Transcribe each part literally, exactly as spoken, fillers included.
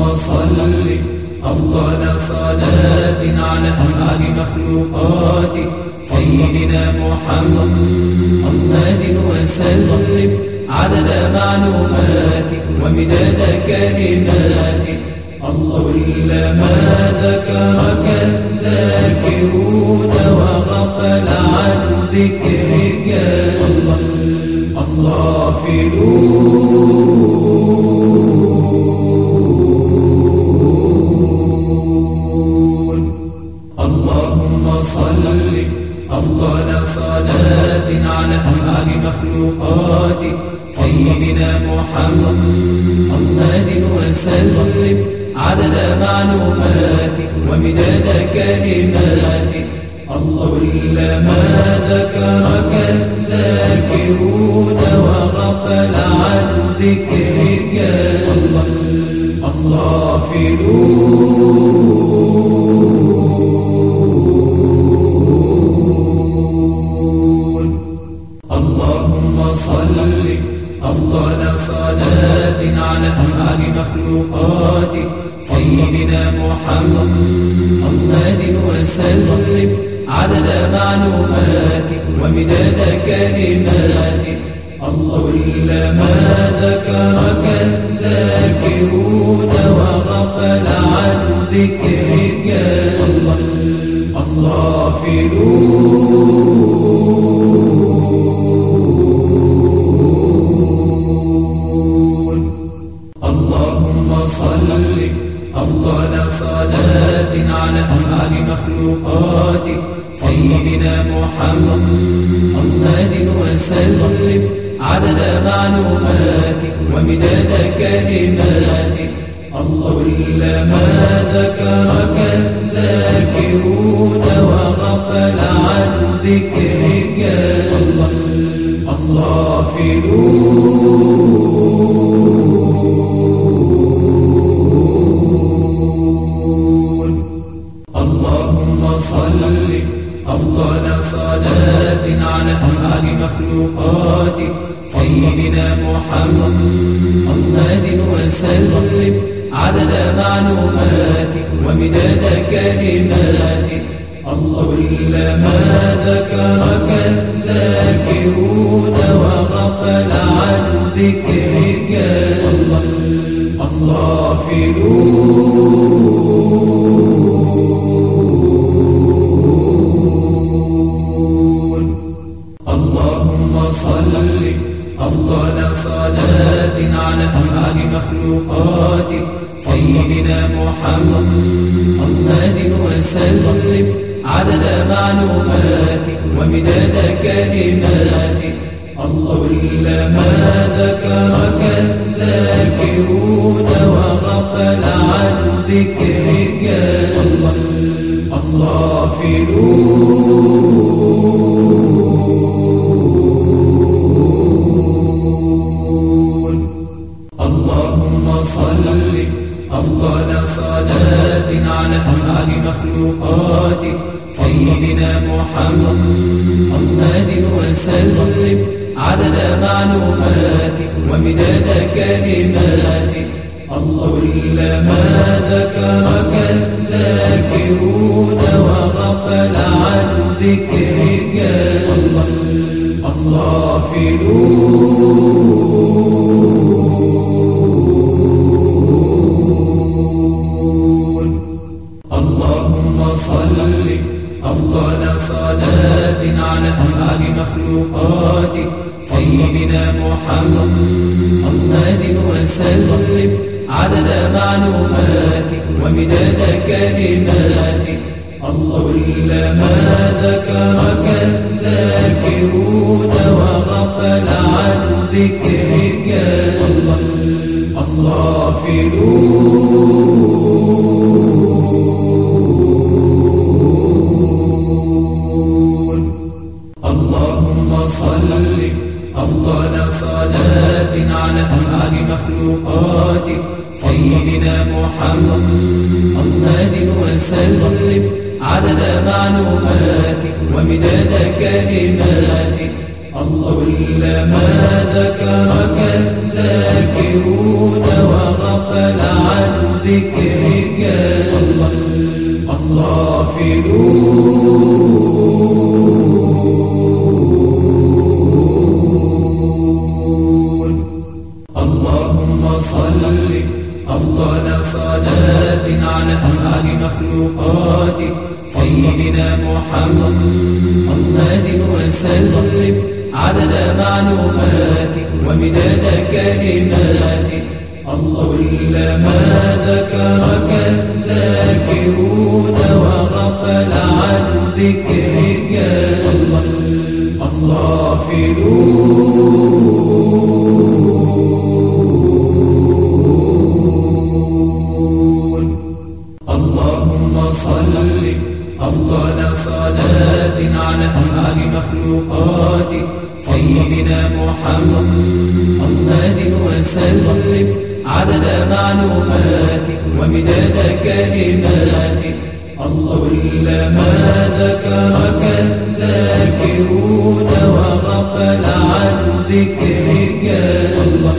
صل أفضل صلاة على أسعد مخلوقاتك سيدنا محمد وسلم عدد معلوماتك ومداد كلماتك. الله كلما ذكرك الذاكرون وغفل عن ذكرك الغافلون. اللهم صل أفضل صلاة على أسعد مخلوقاتك سيدنا محمد وسلم عدد معلوماتك ومداد كلماتك. الله كلما ذكرك الذاكرون وغفل عن ذكرك الغافلون. اللهم صل أفضل صلاة على أسعد مخلوقاتك سيدنا محمد وسلم عدد معلوماتك ومداد كلماتك. الله كلما ذكرك الذاكرون وغفل عن ذكرك الغافلون. اللهم صل أفضل صلاة على أسعد مخلوقاتك سيدنا محمد وسلم عدد معلوماتك ومداد كلماتك. الله كلما ذكرك الذاكرون وغفل عن ذكرك الغافلون. اللهم صل أفضل صلاة على أسعد مخلوقاتك سيدنا محمد وسلم عدد معلوماتك ومداد كلماتك. الله كلما ذكرك الذاكرون وغفل عن ذكرك الغافلون. اللهم صل أفضل صلاة على أسعد مخلوقاتك سيدنا محمد وسلم عدد معلوماتك ومداد كلماتك. الله كلما ذكرك الذاكرون وغفل عن ذكرك الغافلون. اللهم صل أفضل صلاة على أسعد مخلوقاتك سيدنا محمد وسلم عدد معلوماتك ومداد كلماتك. الله كلما ذكرك الذاكرون وغفل عن ذكرك الغافلون. اللهم صل أفضل صلاة على أسعد مخلوقاتك سيدنا محمد وسلم عدد معلوماتك ومداد كلماتك. الله كلما ذكرك الذاكرون وغفل عن ذكرك الغافلون. اللهم صل أفضل صلاة على أسعد مخلوقاتك سيدنا محمد وسلم عدد معلوماتك ومداد كلماتك. الله كلما ذكرك الذاكرون وغفل عن ذكرك الله الغافلون. اللهم صل أفضل صلاة على أسعد مخلوقاتك سيدنا محمد وسلم عدد معلوماتك ومداد كلماتك. اللهم ما ذكرك الذاكرون وغفل عن ذكرك الله الغافلون. اللهم صل أفضل صلاة على أسعد مخلوقاتك سيدنا محمد وسلم عدد معلوماتك ومداد كلماتك. اللهم ما ذكرك الذاكرون وغفل عن ذكرك الله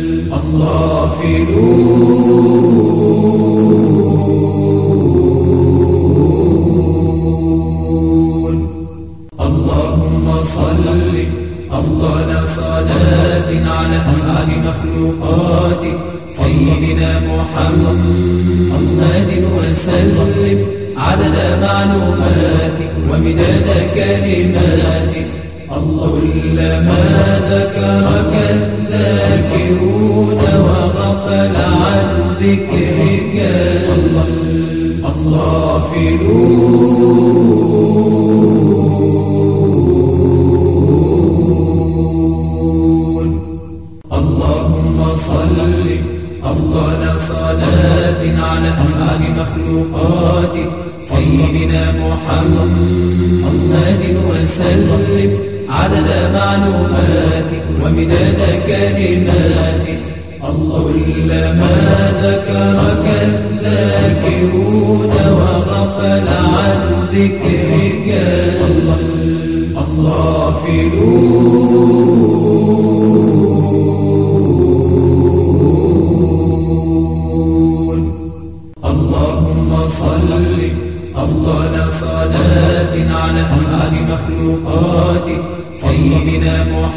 الغافلون. اللهم صل أفضل صلاة على أسعد مخلوقاتك سيدنا محمد وسلم عدد معلوماتك ومداد كلماتك. اللهم ما ذكرك الذاكرون وغفل عن ذكرك الله الغافلون. اللهم صل أفضل صلاة على أسعد مخلوقاتك سيدنا محمد وسلم عدد معلوماتك ومداد كلماتك. اللهم ما ذكرك الذاكرون وغفل عن ذكرك الله الغافلون. اللهم صل أفضل صلاة على أسعد مخلوقاتك سيدنا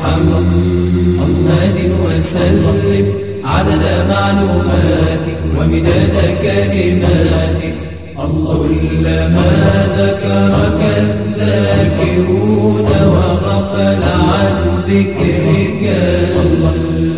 محمد وسلم عدد معلوماتك ومداد كلماتك. اللهم ما ذكرك الذاكرون وغفل عن ذكرك الله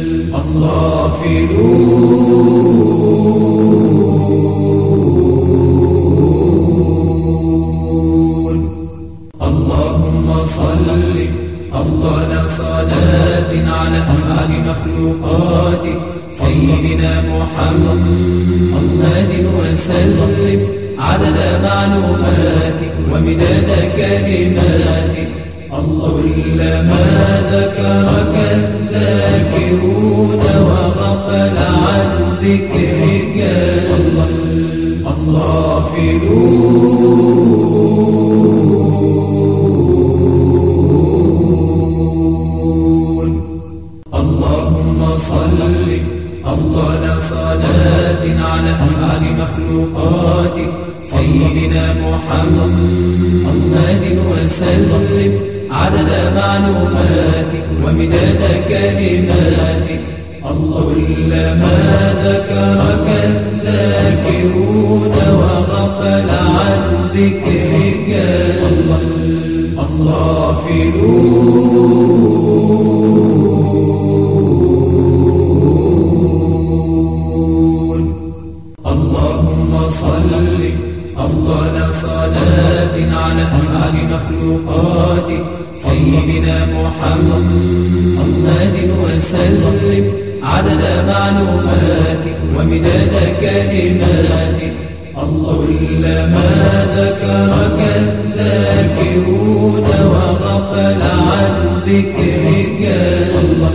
الغافلون. اللهم صل أفضل صلاة على أسعد مخلوقاتك سيدنا محمد وسلم عدد معلوماتك ومداد كلماتك. اللهم ما ذكرك الذاكرون وغفل عن ذكرك الله الغافلون. اللهم صل أفضل صلاة على أسعد مخلوقاتك سيدنا محمد وسلم عدد معلوماتك ومداد كلماتك. اللهم ما ذكرك الذاكرون وغفل عن ذكرك الله الغافلون. اللهم صل أفضل صلاة على أسعد مخلوقاتك سيدنا محمد وسلم عدد معلوماتك ومداد كلماتك. اللهم ما ذكرك الذاكرون وغفل عن ذكرك الله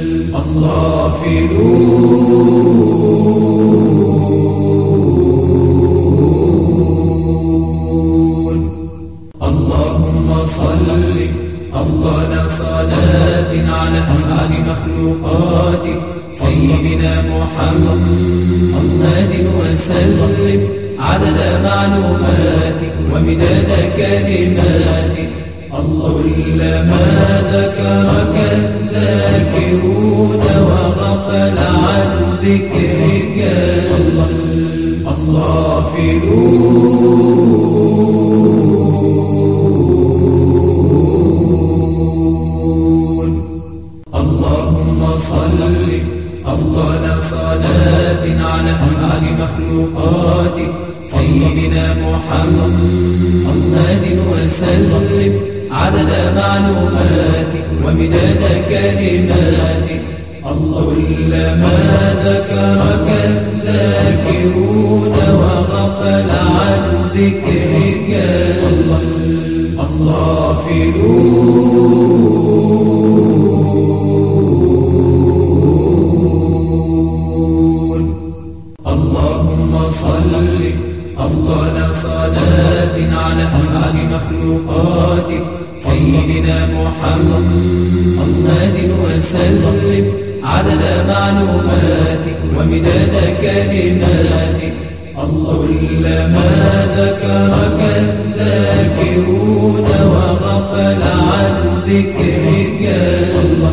الغافلون. اللهم صل أفضل صلاة على أسعد مخلوقاتك سيدنا محمد وسلم وسلم عدد معلوماتك ومداد كلماتك. الله كلما ذكرك الذاكرون وغفل عن ذكرك الله الغافلون. اللهم صل أفضل صلاة على أسعد مخلوقاتك سيدنا محمد وسلم عدد معلوماتك ومداد كلماتك. الله كلما ذكرك الذاكرون وغفل عن ذكرك الله الغافلون. اللهم صل أفضل صلاة على أسعد مخلوقاتك سيدنا محمد وسلم عدد معلوماتك ومداد كلماتك. الله كلما ذكرك الذاكرون وغفل عن ذكرك الله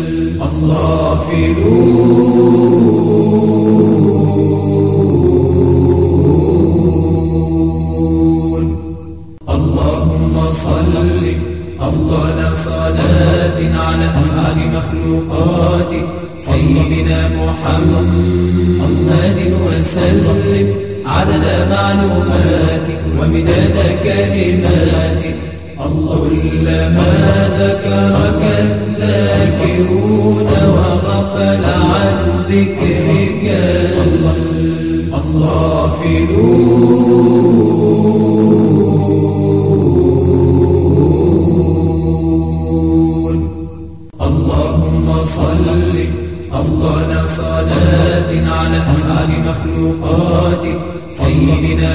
الغافلون. اللهم صل أفضل صلاة على أسعد مخلوقاتك سيدنا محمد وسلم عدد معلوماتك ومداد كلماتك. الله كلما ذكرك الذاكرون وغفل عن ذكرك الله الغافلون. اللهم صل أفضل صلاة على أسعد مخلوقاتك سيدنا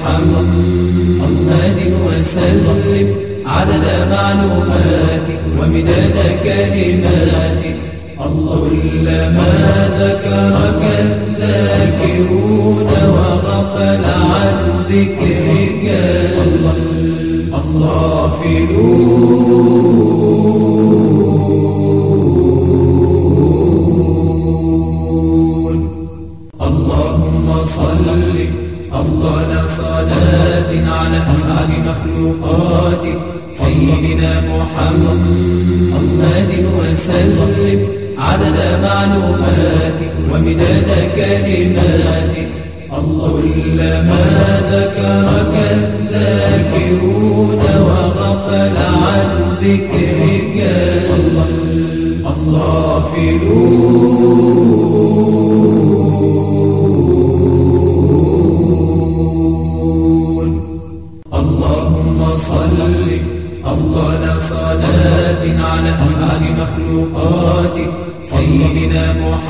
محمد وسلم عدد معلوماتك ومداد كلماتك. الله كلما ذكرك الذاكرون وغفل عن ذكرك الله الغافلون. اللهم صل أفضل صلاة على أسعد مخلوقاتك سيدنا محمد وسلم عدد معلوماتك ومداد كلماتك. الله كلما ذكرك الذاكرون وغفل عن ذكرك الله الغافلون. اللهم صل أفضل صلاة على أسعد مخلوقاتك سيدنا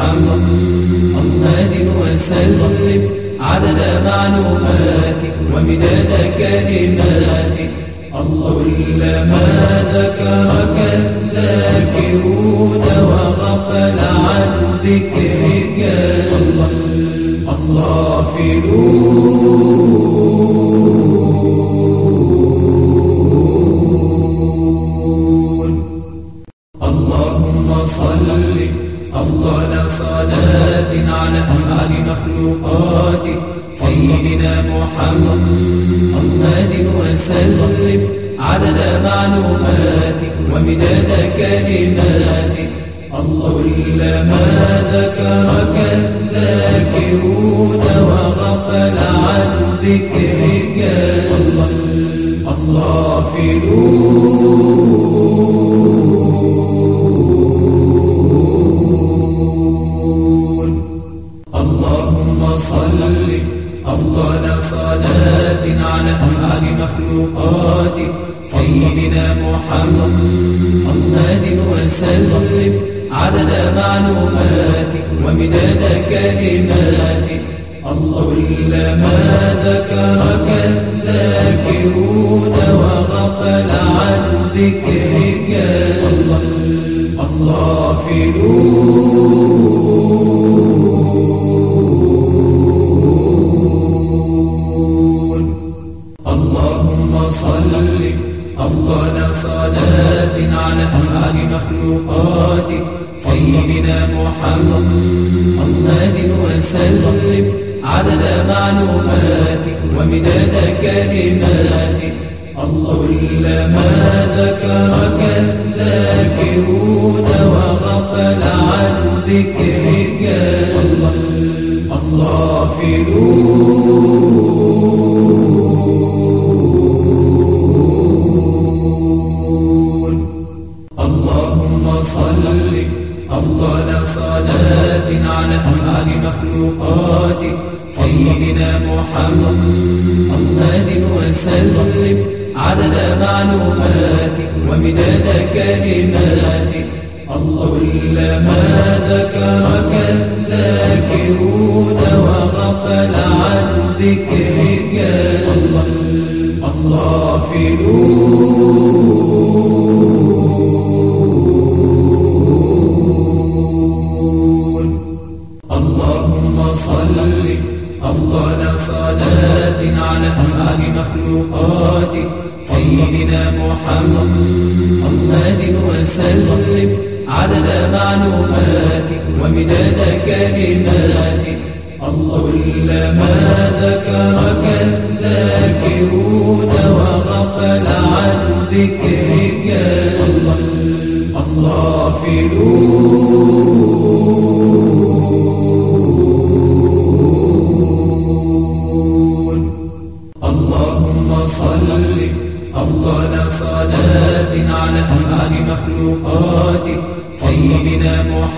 محمد وسلم عدد معلوماتك ومداد كلماتك. الله كلما ذكرك الذاكرون وغفل عن ذكرك الله الغافلون. اللهم صل أفضل صلاة على أسعد مخلوقاتك سيدنا محمد وسلم عدد معلوماتك ومداد كلماتك. الله كلما ذكرك الذاكرون وغفل عن ذكرك الله الغافلون. اللهم صل أفضل صلاة على أسعد مخلوقاتك سيدنا محمد وسلم عدد معلوماتك ومداد كلماتك. الله كلما ذكرك الذاكرون وغفل عن ذكرك الله الغافلون. عدد معلوماتك ومداد كلماتك. الله كلما ذكرك الذاكرون وغفل عن ذكرك الله الغافلون. اللهم صل أفضل صلاة على أسعد مخلوقاتك سيدنا محمد وسلم عدد معلوماتك ومداد كلماتك. الله كلما ذكرك الذاكرون وغفل عن ذكرك الله الغافلون. اللهم صل أفضل صلاة على أسعد مخلوقاتك سيدنا محمد وسلم عدد معلوماتك ومداد كلماتك. الله كلما ذكرك الذاكرون وغفل عن ذكرك الله الغافلون. اللهم صل أفضل صلاة على أسعد مخلوقاتك سيدنا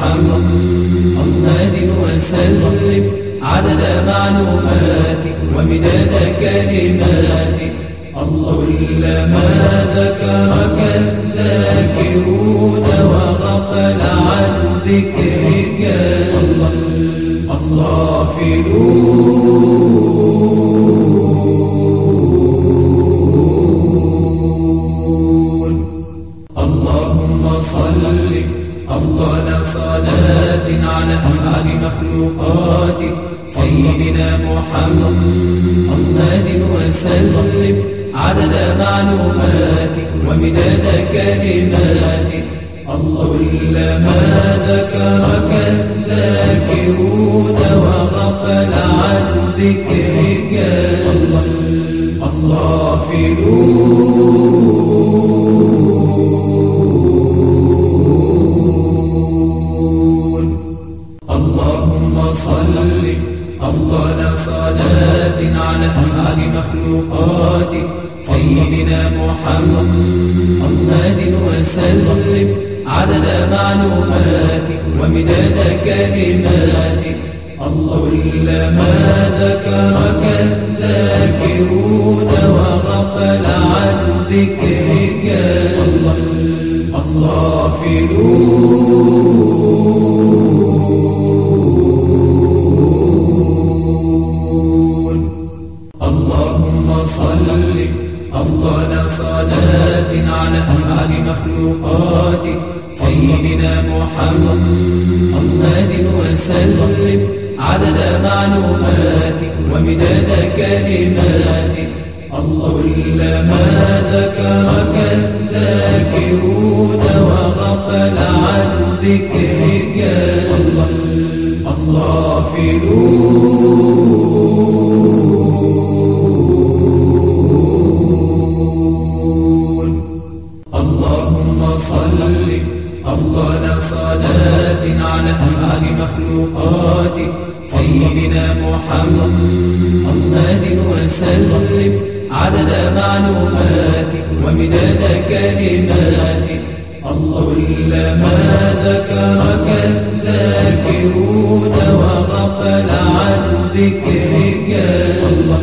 محمد وسلم عدد معلوماتك ومداد كلماتك. الله كلما ذكرك الذاكرون وغفل عن ذكرك الله الغافلون. اللهم صل أفضل صلاة على أسعد مخلوقاتك سيدنا محمد وسلم عدد معلوماتك ومداد كلماتك. الله كلما ذكرك الذاكرون وغفل عن ذكرك الله الغافلون. اللهم صل أفضل صلاة على أسعد مخلوقاتك سيدنا محمد وسلم عدد معلوماتك ومداد كلماتك. الله كلما ذكرك الذاكرون وغفل عن ذكرك الله الغافلون. اللهم صل أفضل صلاة على أسعد مخلوقاتك سيدنا محمد وسلم عدد معلوماتك ومداد كلماتك. الله كلما ذكرك الذاكرون وغفل عن ذكرك الله الغافلون. اللهم صل أفضل صلاة على أسعد مخلوقاتك سيدنا محمد وسلم عدد معلوماتك ومداد كلماتك. الله كلما ذكرك الذاكرون وغفل عن ذكرك الله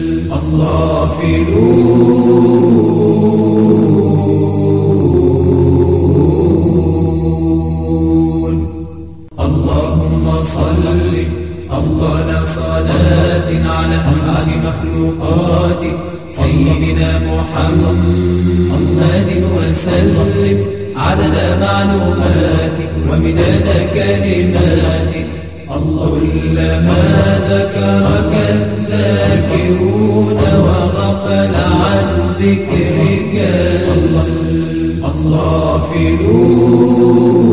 الغافلون. اللهم صل أفضل صلاة على أسعد مخلوقاتك سيدنا محمد وسلم عدد معلوماتك ومداد كلماتك. الله كلما ذكرك الذاكرون وغفل عن ذكرك الله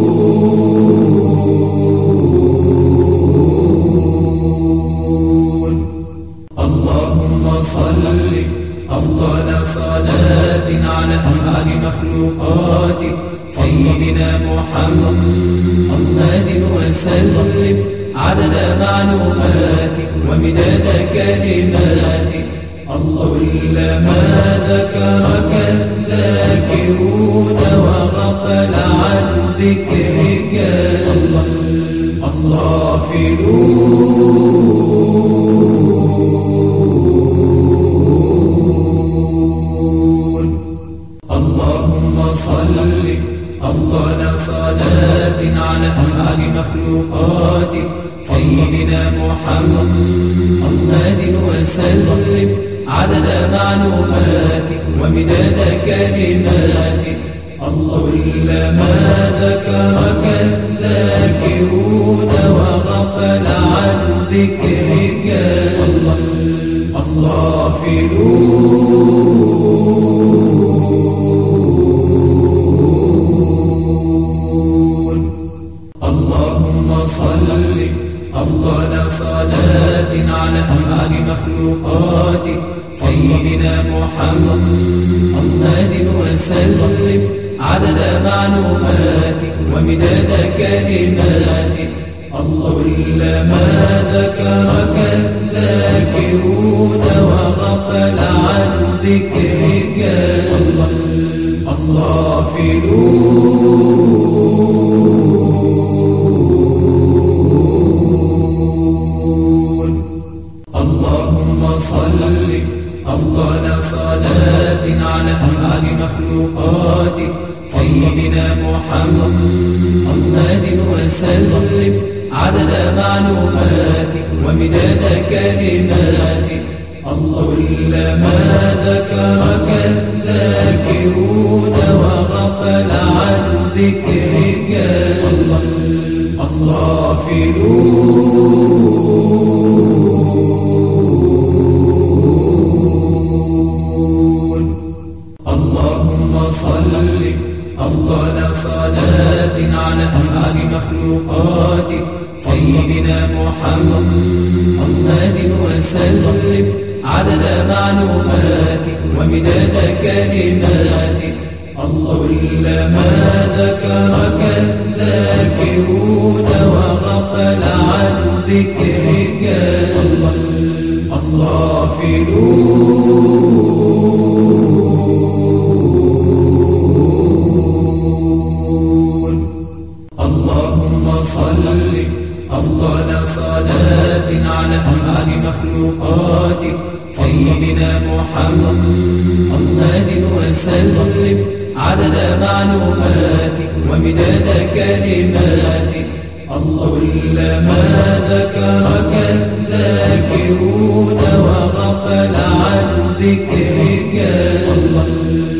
الغافلون. سيدنا محمد وسلم عدد معلوماتك ومداد كلماتك. الله كلما ذكرك الذاكرون وغفل عن ذكرك الله الغافلون. اللهم صل أفضل صلاة على أسعد مخلوقاتك سيدنا محمد وسلم عدد معلوماتك ومداد كلماتك. الله كلما ذكرك الذاكرون وغفل عن ذكرك الله الغافلون. اللهم صل أفضل صلاة على أسعد مخلوقاتك سيدنا محمد وسلم عدد معلوماتك ومداد كلماتك. الله كلما ذكرك الذاكرون وغفل عن ذكرك الله الغافلون. اللهم صل أفضل صلاة على أسعد مخلوقاتك سيدنا محمد وسلم عدد معلوماتك ومداد كلماتك. الله كلما ذكرك الذاكرون وغفل عن ذكرك الله الغافلون. اللهم صل أفضل صلاة على أسعد مخلوقاتك سيدنا محمد وسلم عدد معلوماتك ومداد كلماتك. الله كلما ذكرك الذاكرون وغفل عن ذكرك الله الغافلون. اللهم صل أفضل صلاة على أسعد مخلوقاتك سيدنا محمد وسلم عدد معلوماتك ومداد كلماتك. الله كلما ذكرك الذاكرون وغفل عن ذكرك الله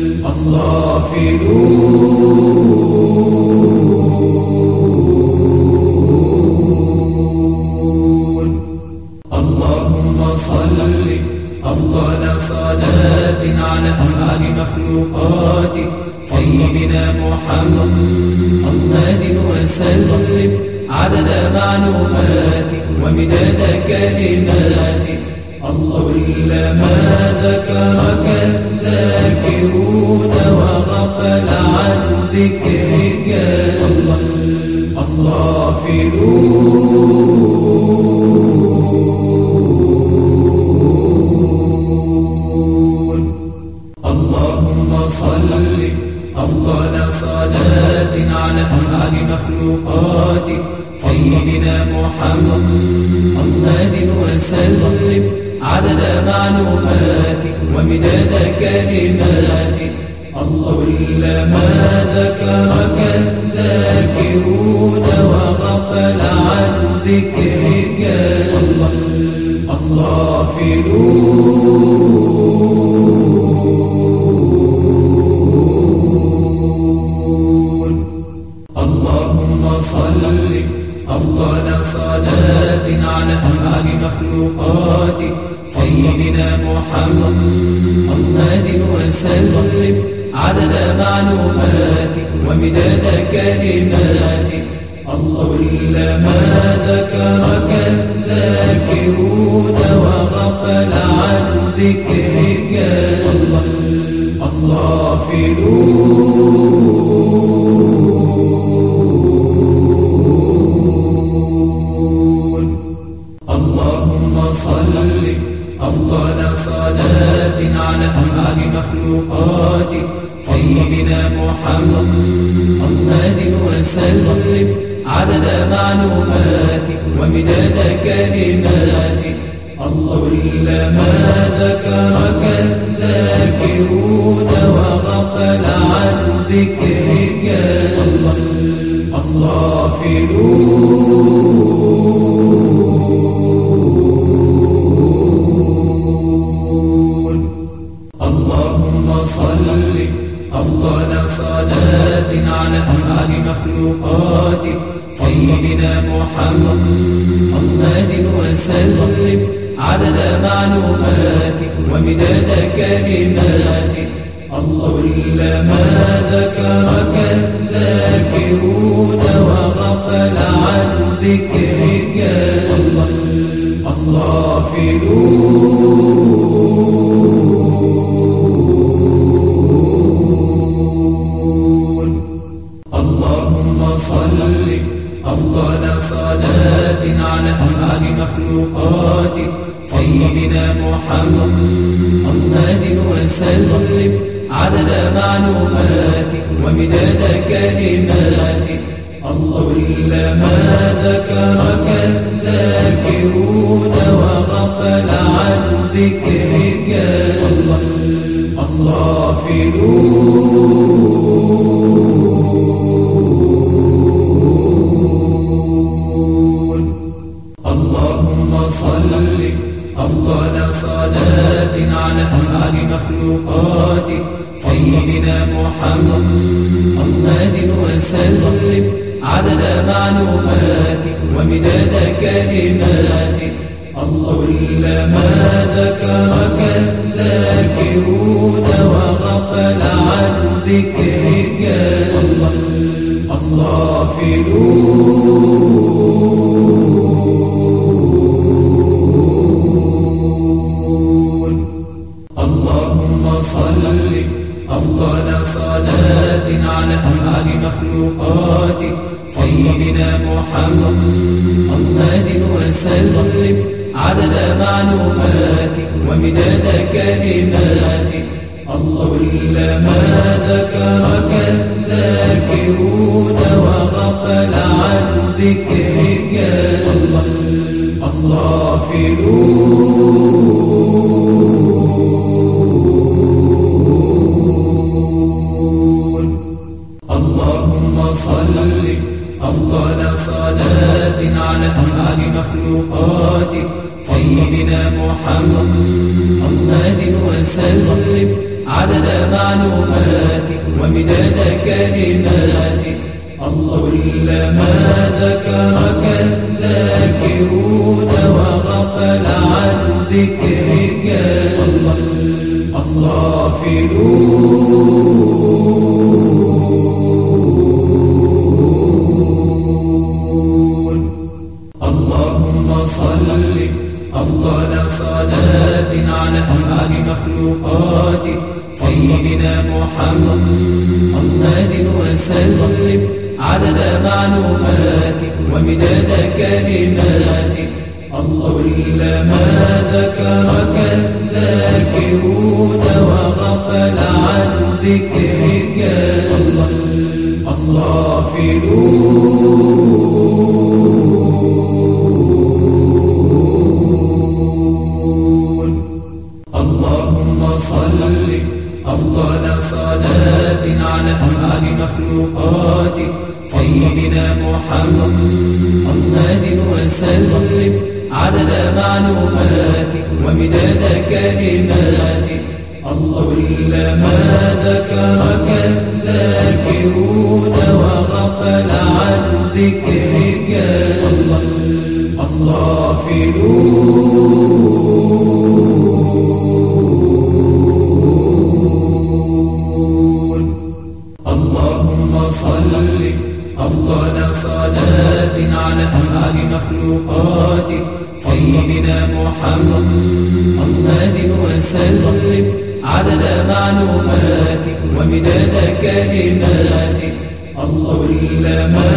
الغافلون. اللهم صل أفضل صلاة على أسعد مخلوقاتك سيدنا محمد وسلم عدد معلوماتك ومداد كلماتك. الله كلما ذكرك الذاكرون وغفل عن ذكرك الله الغافلون. اللهم صل أفضل صلاة على أسعد مخلوقاتك سيدنا محمد وسلم عدد معلوماتك ومداد كلماتك. الله كلما ذكرك الذاكرون وغفل عن ذكرك الله الغافلون. اللهم صل أفضل صلاة على أسعد مخلوقاتك سيدنا محمد وسلم عدد معلوماتك ومداد كلماتك. الله كلما ذكرك الذاكرون وغفل عن ذكرك الله الغافلون. أفضل صلاة على أسعد مخلوقاتك سيدنا محمد وسلم عدد معلوماتك ومداد كلماتك. الله لما ذكرك الذاكرون وغفل عن ذكرك الغافلون. اللهم صل أفضل صلاة على أسعد مخلوقاتك سيدنا محمد وسلم عدد معلوماتك ومداد كلماتك. الله لما ذكرك الذاكرون وغفل عن ذكرك الغافلون. اللهم صل أفضل صلاة على أسعد مخلوقاتك سيدنا محمد وسلم عدد معلوماتك ومداد كلماتك. الله لما ذكرك الذاكرون وغفل عن ذكرك الغافلون. اللهم صل أفضل صلاة على أسعد مخلوقاتك سيدنا محمد وسلم عدد معلوماتك ومداد كلماتك. الله لما ذكرك الذاكرون وغفل عن ذكرك الغافلون. اللهم صل أفضل صلاة على أسعد مخلوقاتك سيدنا محمد وسلم عدد معلوماتك ومداد كلماتك. الله لما ذكرك الذاكرون وغفل عن ذكرك الغافلون. اللهم صل أفضل صلاة على أسعد مخلوقاتك سيدنا محمد وسلم عدد معلوماتك ومداد كلماتك. الله لما ذكرك الذاكرون وغفل عن ذكرك الغافلون. اللهم صل أفضل صلاة على أسعد مخلوقاتك سيدنا محمد وسلم عدد معلوماتك ومداد كلماتك. الله لما ذكرك الذاكرون وغفل عن ذكرك الغافلون. اللهم صل أفضل صلاة على أسعد مخلوقاتك سيدنا محمد وسلم عدد معلوماتك ومداد كلماتك. الله لما ذكرك الذاكرون وغفل عن ذكرك الغافلون. اللهم صل أفضل صلاة على أسعد مخلوقاتك سيدنا محمد وسلم عدد معلوماتك ومداد كلماتك. الله لما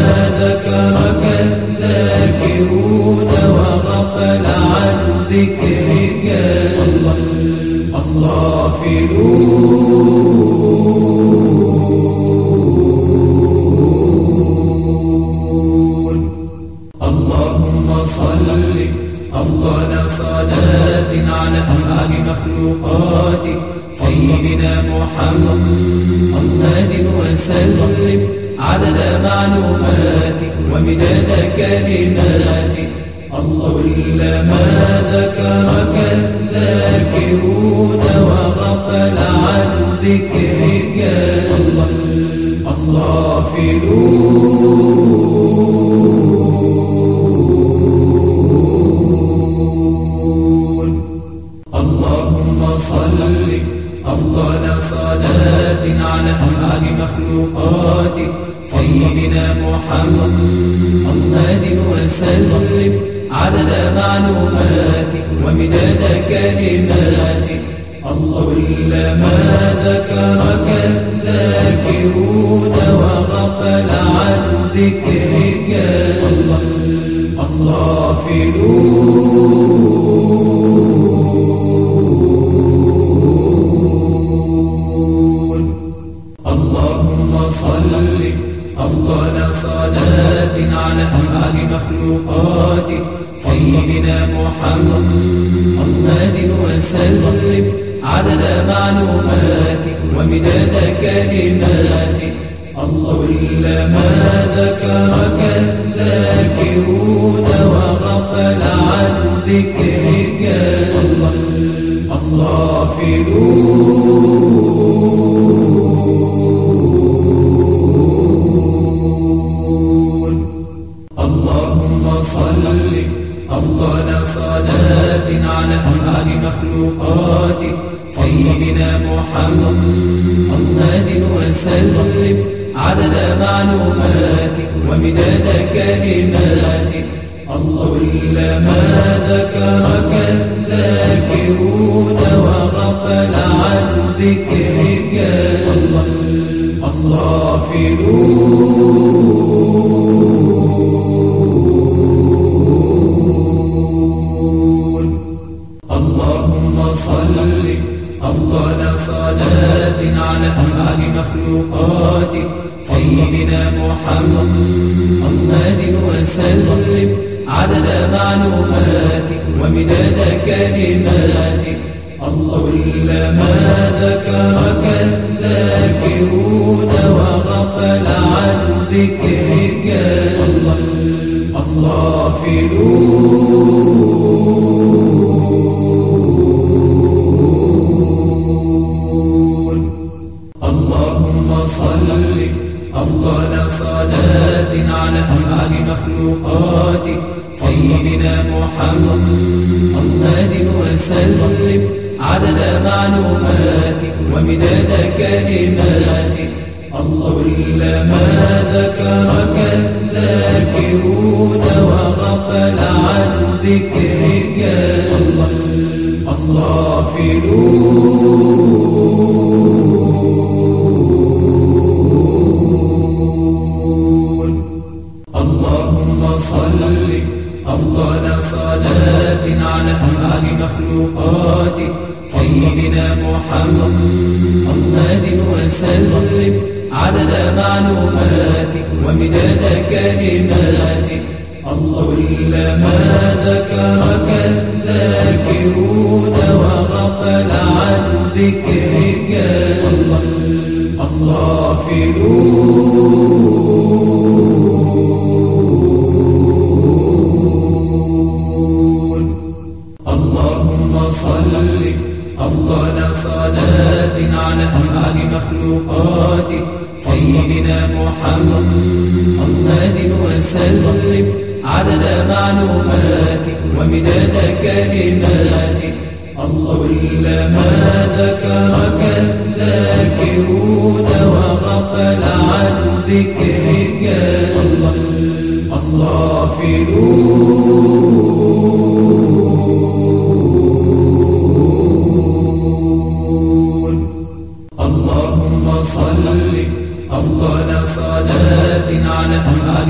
ذكرك الذاكرون وغفل عن ذكرك رجال الله الله في نور. اللهم صل أفضل صلاة على أسعد مخلوقاتك سيدنا محمد وسلم عدد معلوماتك ومداد كلماتك. الله لما ذكرك الذاكرون وغفل عن ذكرك الله الله في نور. اللهم صل أفضل صلاة على أسعد مخلوقاتك سيدنا محمد وسلم عدد معلوماتك ومداد كلماتك. الله لما ذكرك الذاكرون وغفل عن ذكرك الله الله في نور. اللهم صل أفضل صلاة على أسعد مخلوقاتك سيدنا محمد وسلم عدد معلوماتك ومداد كلماتك. الله لما ذكرك الذاكرون وغفل عن ذكرك الله الله في نور. اللهم صل أفضل صلاة على أسعد مخلوقاتك سيدنا محمد وسلم عدد معلوماتك ومداد كلماتك. الله لما ذكرك الذاكرون وغفل عن ذكرك الله الله في نور. اللهم صل أفضل صلاة على أسعد مخلوقاتك سيدنا محمد وسلم عدد معلوماتك ومداد كلماتك. الله لما ذكرك الذاكرون وغفل عن ذكرك الله الله في نور. اللهم صل أفضل صلاة على أسعد مخلوقاتك سيدنا محمد وسلم عدد معلوماتك ومداد كلماتك. الله لما ذكرك الذاكرون وغفل عن ذكرك الله الله في نور. اللهم صل أفضل صلاة على أسعد مخلوقاتك سيدنا محمد وسلم عدد معلوماتك ومداد كلماتك. الله لما ذكرك الذاكرون وغفل عن ذكرك الله الله في نور. اللهم صل أفضل صلاة على أسعد مخلوقاتك سيدنا محمد وسلم عدد معلوماتك ومداد كلماتك. الله لما ذكرك الذاكرون وغفل عن ذكرك الله الله في نور. اللهم صل أفضل صلاة على أسعد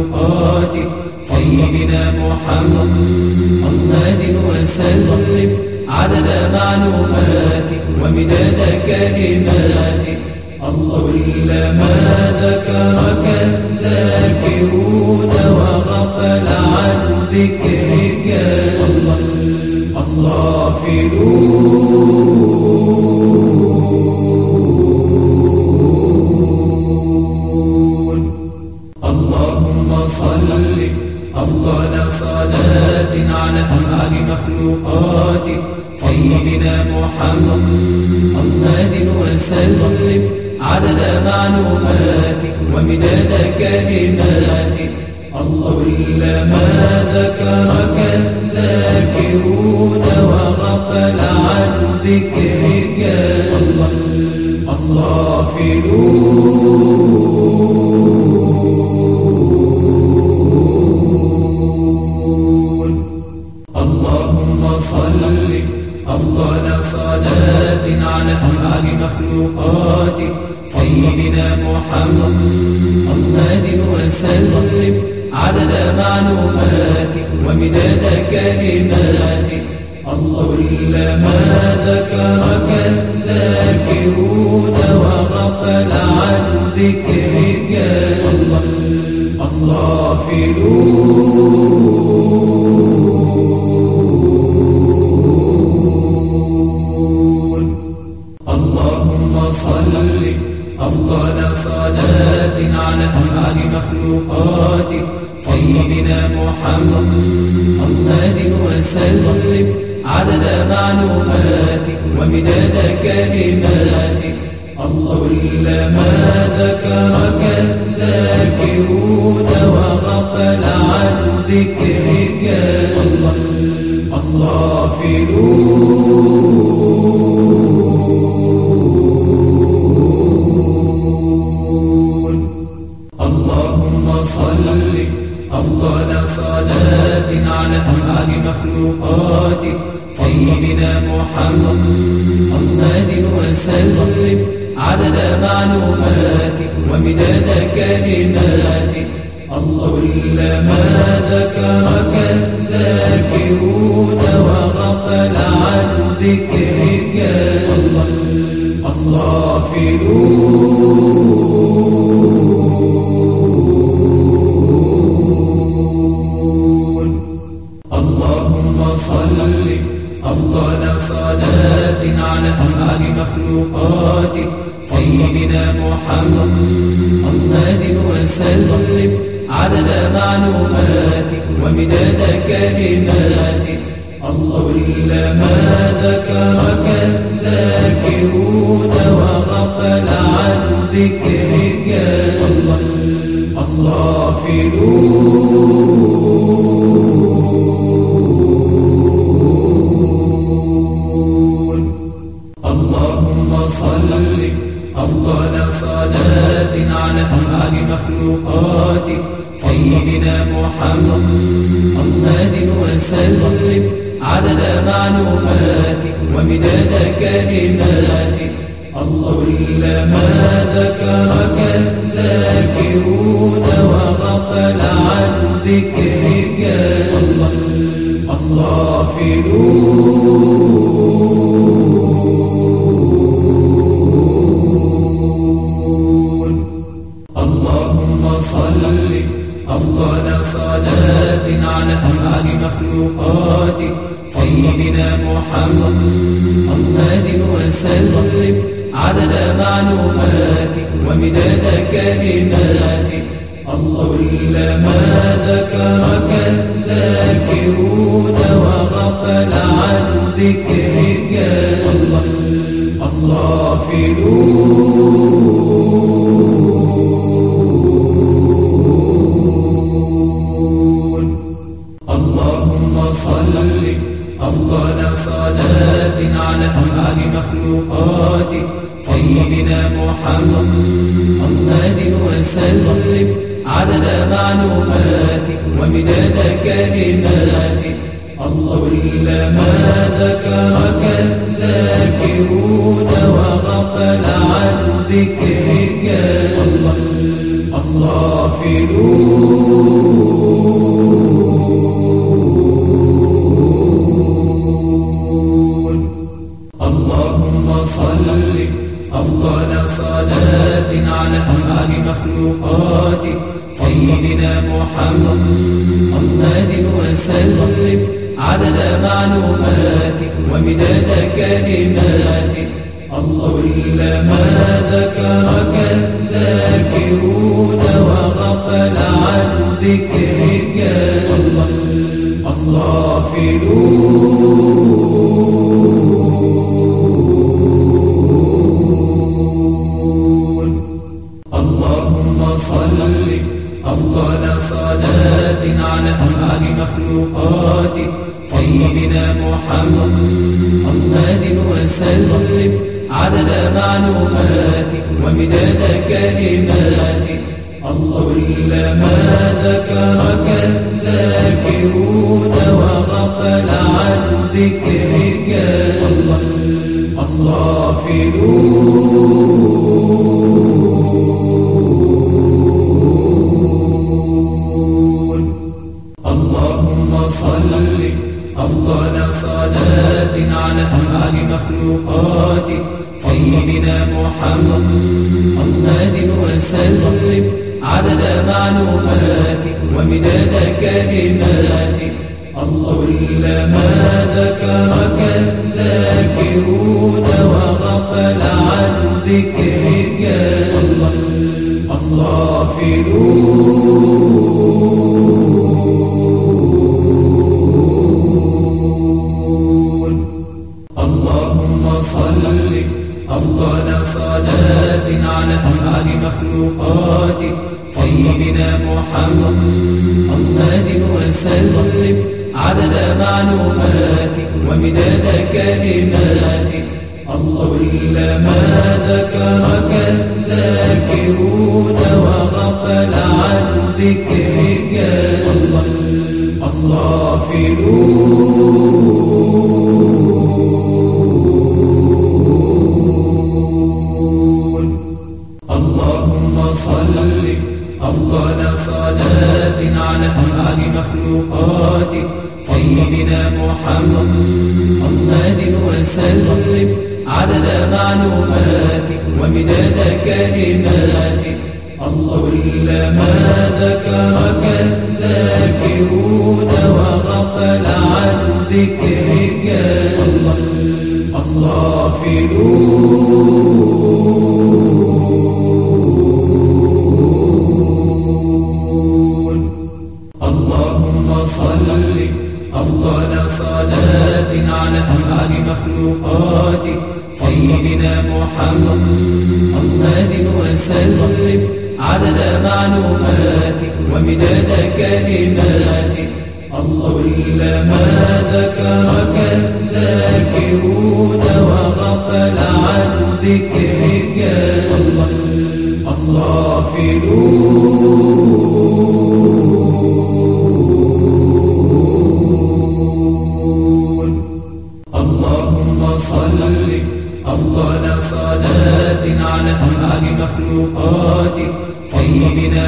مخلوقاتك سيدنا محمد وسلم عدد معلوماتك ومداد كلماتك. الله كلما ذكرك الذاكرون وغفل عن ذكرك الغافلون. اللهم صل أفضل صلاة على أسعد مخلوقاتك سيدنا محمد وسلم عدد معلوماتك ومداد كلماتك. الله كلما ذكرك الذاكرون وغفل عن ذكرك الغافلون. اللهم صل أفضل صلاة على أسعد مخلوقاتك سيدنا محمد وسلم عدد معلوماتك ومداد كلماتك. الله كلما ذكرك الذاكرون وغفل عن ذكرك الغافلون. اللهم صل أفضل صلاة على أسعد مخلوقاتك سيدنا محمد وسلم عدد معلوماتك ومداد كلماتك. الله كلما ذكرك الذاكرون وغفل عن ذكرك الغافلون. اللهم صل أفضل صلاة على أسعد مخلوقاتك سيدنا محمد وسلم عدد معلوماتك ومداد كلماتك. الله كلما ذكرك الذاكرون وغفل عن ذكرك الغافلون. اللهم صل أفضل صلاة على أسعد مخلوقاتك سيدنا محمد وسلم عدد معلوماتك ومداد كلماتك. الله كلما ذكرك الذاكرون وغفل عن ذكرك الغافلون. اللهم صل أفضل صلاة على أسعد مخلوقاتك سيدنا محمد وسلم عدد معلوماتك ومداد كلماتك. الله كلما ذكرك الذاكرون وغفل عن ذكرك الغافلون. اللهم صل أفضل صلاة على أسعد مخلوقاتك سيدنا محمد وسلم عدد معلوماتك ومداد كلماتك. الله كلما ذكرك الذاكرون وغفل عن ذكرك الغافلون. اللهم صل أفضل صلاة على أسعد مخلوقاتك سيدنا محمد وسلم عدد معلوماتك ومداد كلماتك. الله كلما ذكرك الذاكرون وغفل عن ذكرك الغافلون. صلاة على أسعد مخلوقاتك سيدنا محمد وسلم عدد معلوماتك ومداد كلماتك. الله لما ذكرك الذاكرون وغفل عن ذكرك الغافلون. اللهم صل أفضل صلاة على أسعد مخلوقاتك سيدنا محمد وسلم عدد معلوماتك ومداد كلماتك. الله لما ذكرك الذاكرون وغفل عن ذكرك الغافلون. اللهم صل أفضل صلاة على أسعد مخلوقاتك سيدنا محمد وسلم عدد معلوماتك ومداد كلماتك. الله لما ذكرك الذاكرون وغفل عن ذكرك الغافلون. اللهم صل أفضل صلاة على أسعد مخلوقاتك سيدنا محمد وسلم عدد معلوماتك ومداد كلماتك. الله لما ذكرك الذاكرون وغفل عن ذكرك الغافلون. اللهم صل أفضل صلاة على أسعد مخلوقاتك سيدنا محمد وسلم عدد معلوماتك ومداد كلماتك. الله لما ذكرك الذاكرون وغفل عن ذكرك الغافلون. اللهم صل أفضل صلاة على أسعد مخلوقاتك سيدنا محمد وسلم عدد معلوماتك ومداد كلماتك. الله لما ذكرك الذاكرون وغفل عن ذكرك الغافلون. اللهم صل أفضل صلاة على أسعد مخلوقاتك سيدنا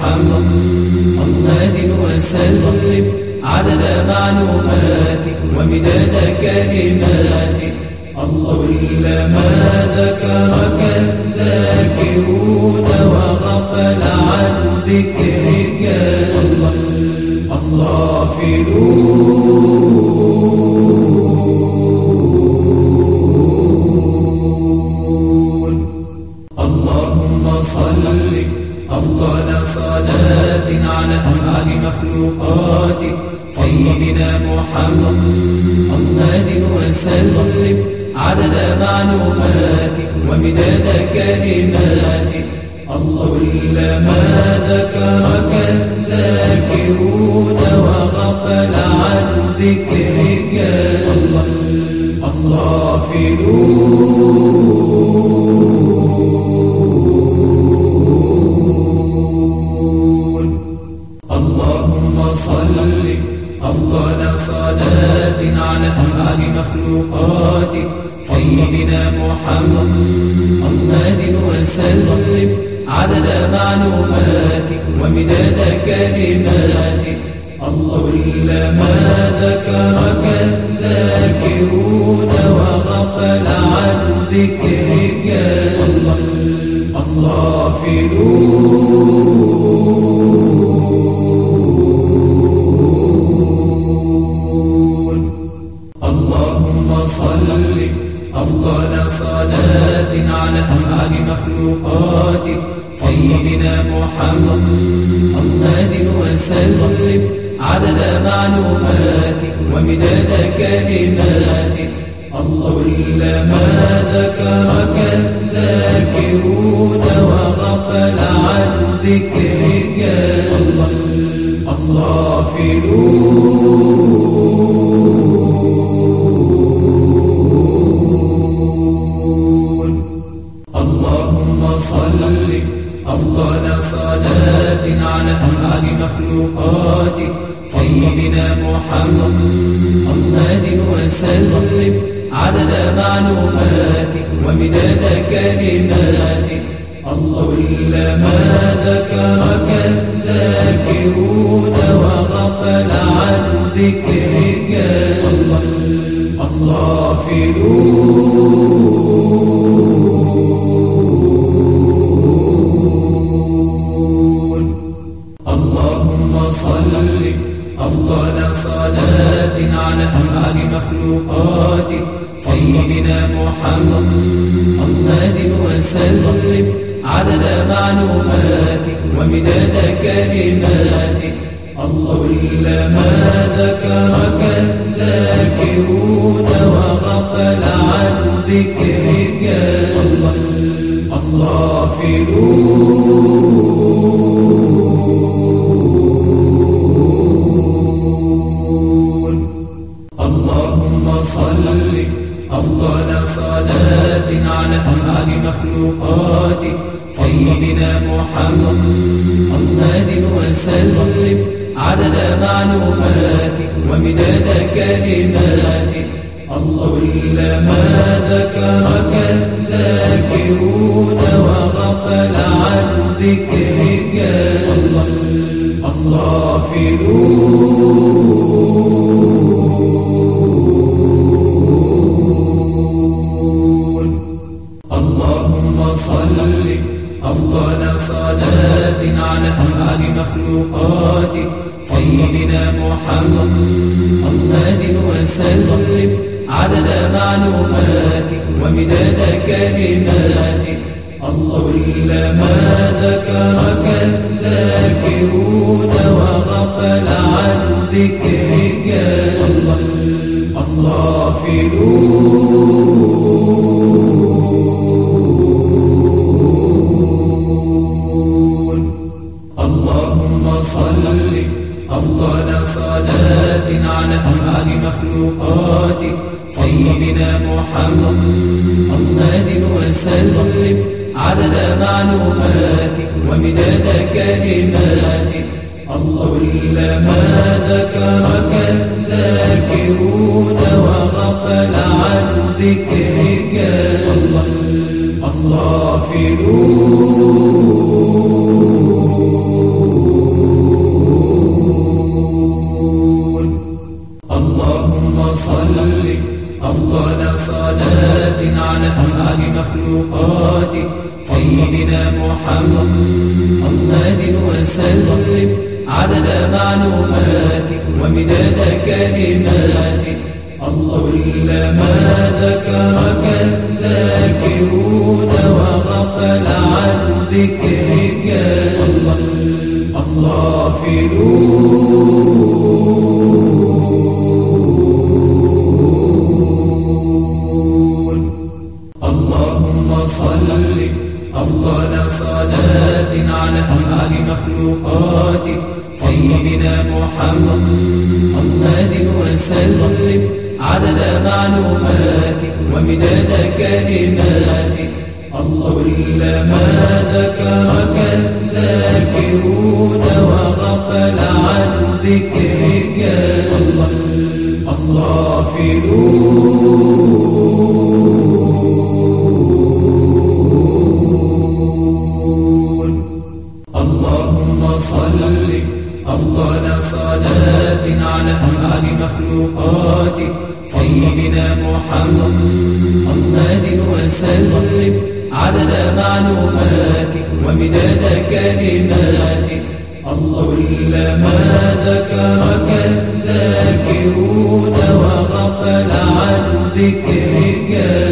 محمد وسلم عدد معلوماتك ومداد كلماتك. الله لما ذكرك الذاكرون وغفل عن ذكرك الغافلون. اللهم صل أفضل صلاة على أسعد مخلوقاتك سيدنا محمد وسلم عدد معلوماتك ومداد كلماتك. الله لما ذكرك الذاكرون وغفل عن ذكرك الغافلون. اللهم صل أفضل صلاة على أسعد مخلوقاتك سيدنا محمد وسلم عدد معلوماتك ومداد كلماتك. الله لما ذكرك الذاكرون وغفل عن ذكرك وسلم أفضل صلاة على أسعد مخلوقاتك سيدنا محمد وسلم عدد معلوماتك ومداد كلماتك. الله لما ذكرك الذاكرون وغفل عن ذكرك الغافلون. اللهم صل أفضل صلاة على أسعد مخلوقاتك سيدنا محمد وسلم عدد معلوماتك ومداد كلماتك. الله لما ذكرك الذاكرون وغفل عن ذكرك الغافلون. اللهم صل أفضل صلاة على أسعد مخلوقاتك سيدنا محمد وسلم عدد معلوماتك ومداد كلماتك. الله لما ذكرك الذاكرون وغفل عن ذكرك الغافلون. اللهم صل أفضل صلاة على أسعد مخلوقاتك سيدنا محمد وسلم عدد معلوماتك ومداد كلماتك. الله لما ذكرك الذاكرون وغفل عن ذكرك الغافلون. اللهم صل أفضل صلاة على أسعد مخلوقاتك سيدنا محمد وسلم عدد معلوماتك ومداد كلماتك. الله لما ذكرك الذاكرون وغفل عن ذكرك الغافلون. اللهم صل أفضل صلاة على أسعد مخلوقاتك سيدنا محمد وسلم عدد معلوماتك ومداد كلماتك. الله لما ذكرك الذاكرون وغفل عن ذكرك الغافلون. اللهم صل أفضل صلاة على أسعد مخلوقاتك سيدنا محمد وسلم عدد معلوماتك ومداد كلماتك. الله لما ذكرك الذاكرون وغفل عن ذكرك الغافلون. اللهم صل أفضل صلاة على أسعد مخلوقاتك سيدنا محمد وسلم عدد معلوماتك ومداد كلماتك. الله لما ذكرك الذاكرون وغفل عن ذكرك الغافلون. اللهم صل أفضل صلاة على أسعد مخلوقاتك سيدنا محمد وسلم عدد معلوماتك ومداد كلماتك. كلما ذكرك الذاكرون وغفل عن ذكرك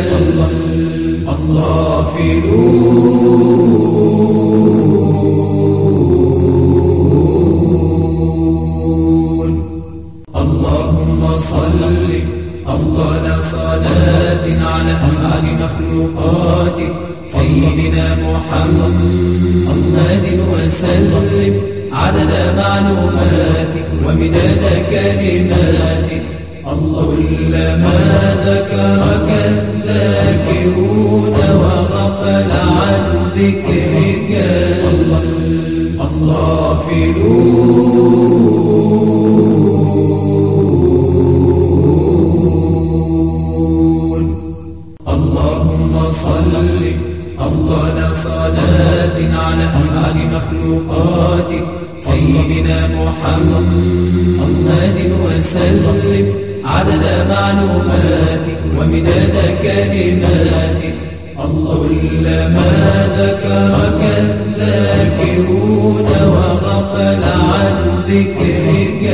الغافلون. اللهم صل أفضل صلاة على أسعد مخلوقاتك سيدنا محمد وسلم عدد معلوماتك ومداد كلماتك. كلما ذكرك الذاكرون وغفل عن ذكرك الغافلون. اللهم صل أفضل صلاة على أسعد مخلوقاتك سيدنا محمد وسلم عدد معلوماتك ومداد كلماتك. كلما ذكرك الذاكرون وغفل عن ذكرك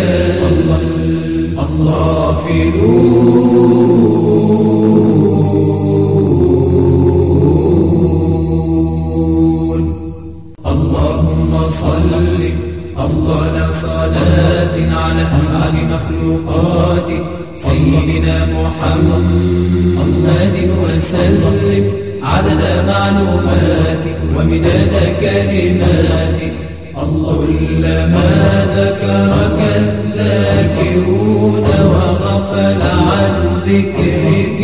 الغافلون. اللهم صل أفضل صلاة على أسعد مخلوقاتك سيدنا محمد وسلم عدد معلوماتك ومداد كلماتك. كلما ذكرك الذاكرون وغفل عن ذكرك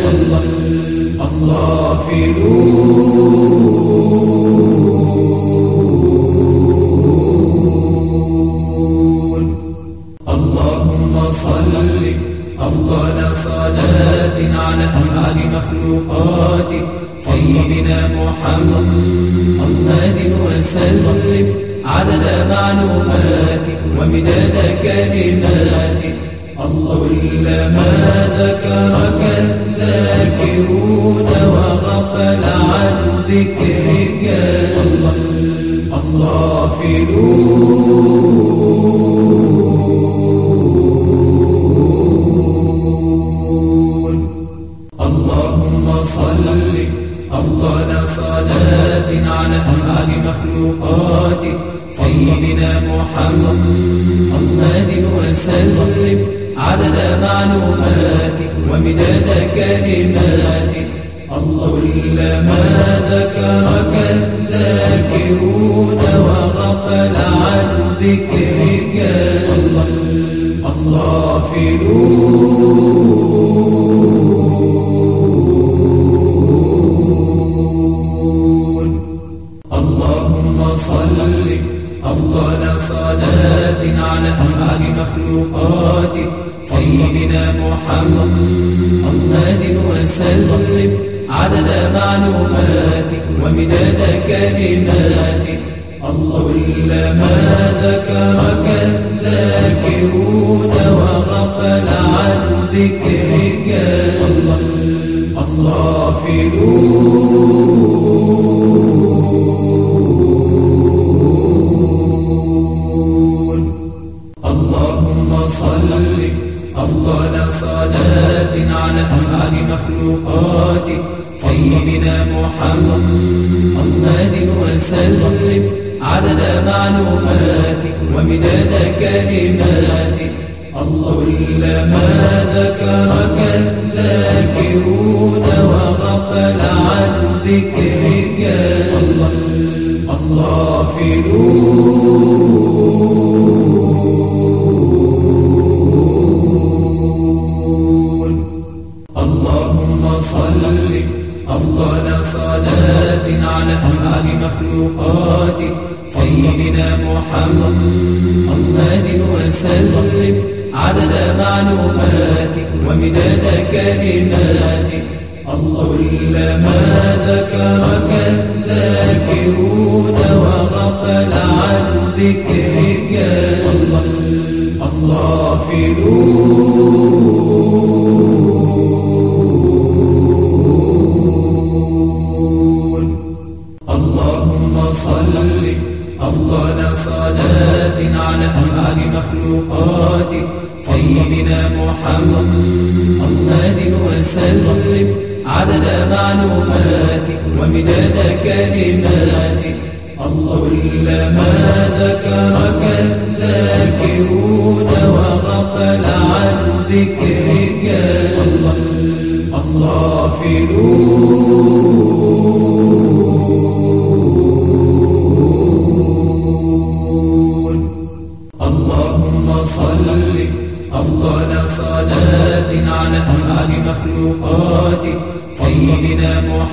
الغافلون. اللهم صل أفضل صلاة على أسعد مخلوقاتك سيدنا محمد وسلم عدد معلوماتك ومداد كلماتك. كلما ذكرك الذاكرون وغفل عن ذكرك الغافلون. اللهم صل أفضل صلاة على أسعد مخلوقاتك سيدنا محمد وسلم عدد معلوماتك ومداد كلماتك. كلما ذكرك الذاكرون وغفل عن ذكرك الغافلون. اللهم صل أفضل صلاة على أسعد مخلوقاتك سيدنا محمد وسلم عدد معلوماتك ومداد كلماتك. كلما ذكرك الذاكرون وغفل عن ذكرك الغافلون. اللهم صل أفضل صلاة على أسعد مخلوقاتك سيدنا محمد وسلم عدد معلوماتك ومداد كلماتك. كلما ذكرك الذاكرون وغفل عن ذكرك الغافلون. اللهم صل أفضل صلاة على أسعد مخلوقاتك سيدنا محمد وسلم عدد معلوماتك ومداد كلماتك. كلما ذكرك الذاكرون وغفل عن ذكرك الغافلون. اللهم صل أفضل صلاة عدد معلوماتك ومداد كلماتك. الله كلما ذكرك الذاكرون وغفل عن ذكرك الغافلون. اللهم صل أفضل صلاة على أسعد مخلوقاتك سيدنا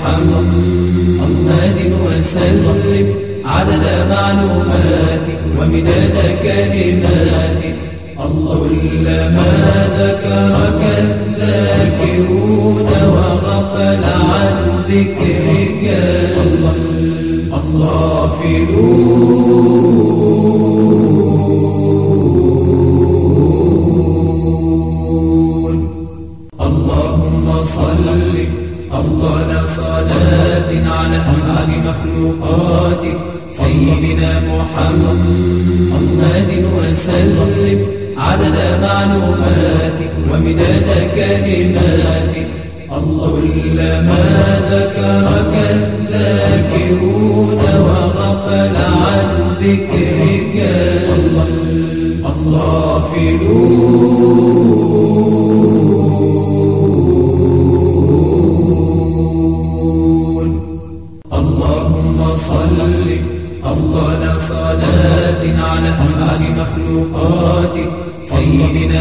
محمد وسلم عدد معلوماتك ومداد كلماتك. الله كلما ذكرك الذاكرون وغفل عن ذكرك الغافلون. اللهم صل أفضل صلاة على أسعد مخلوقاتك سيدنا محمد وسلم عدد معلوماتك ومداد كلماتك. الله كلما ذكرك الذاكرون وغفل عن ذكرك الغافلون. اللهم صل أفضل صلاة على أسعد مخلوقاتك سيدنا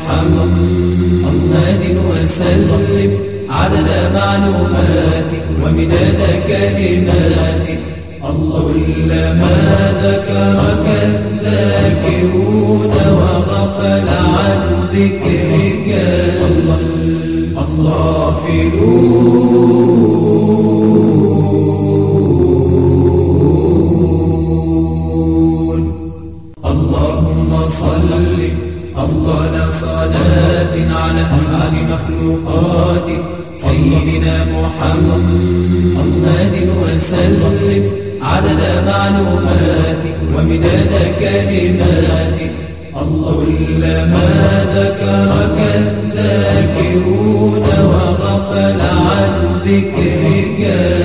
محمد وسلم عدد معلوماتك ومداد كلماتك. الله كلما ذكرك الذاكرون وغفل عن ذكرك الغافلون. اللهم صل أفضل صلاة على أسعد مخلوقاتك سيدنا محمد وسلم عدد معلوماتك ومداد كلماتك. الله كلما ذكرك الذاكرون وغفل عن ذكرك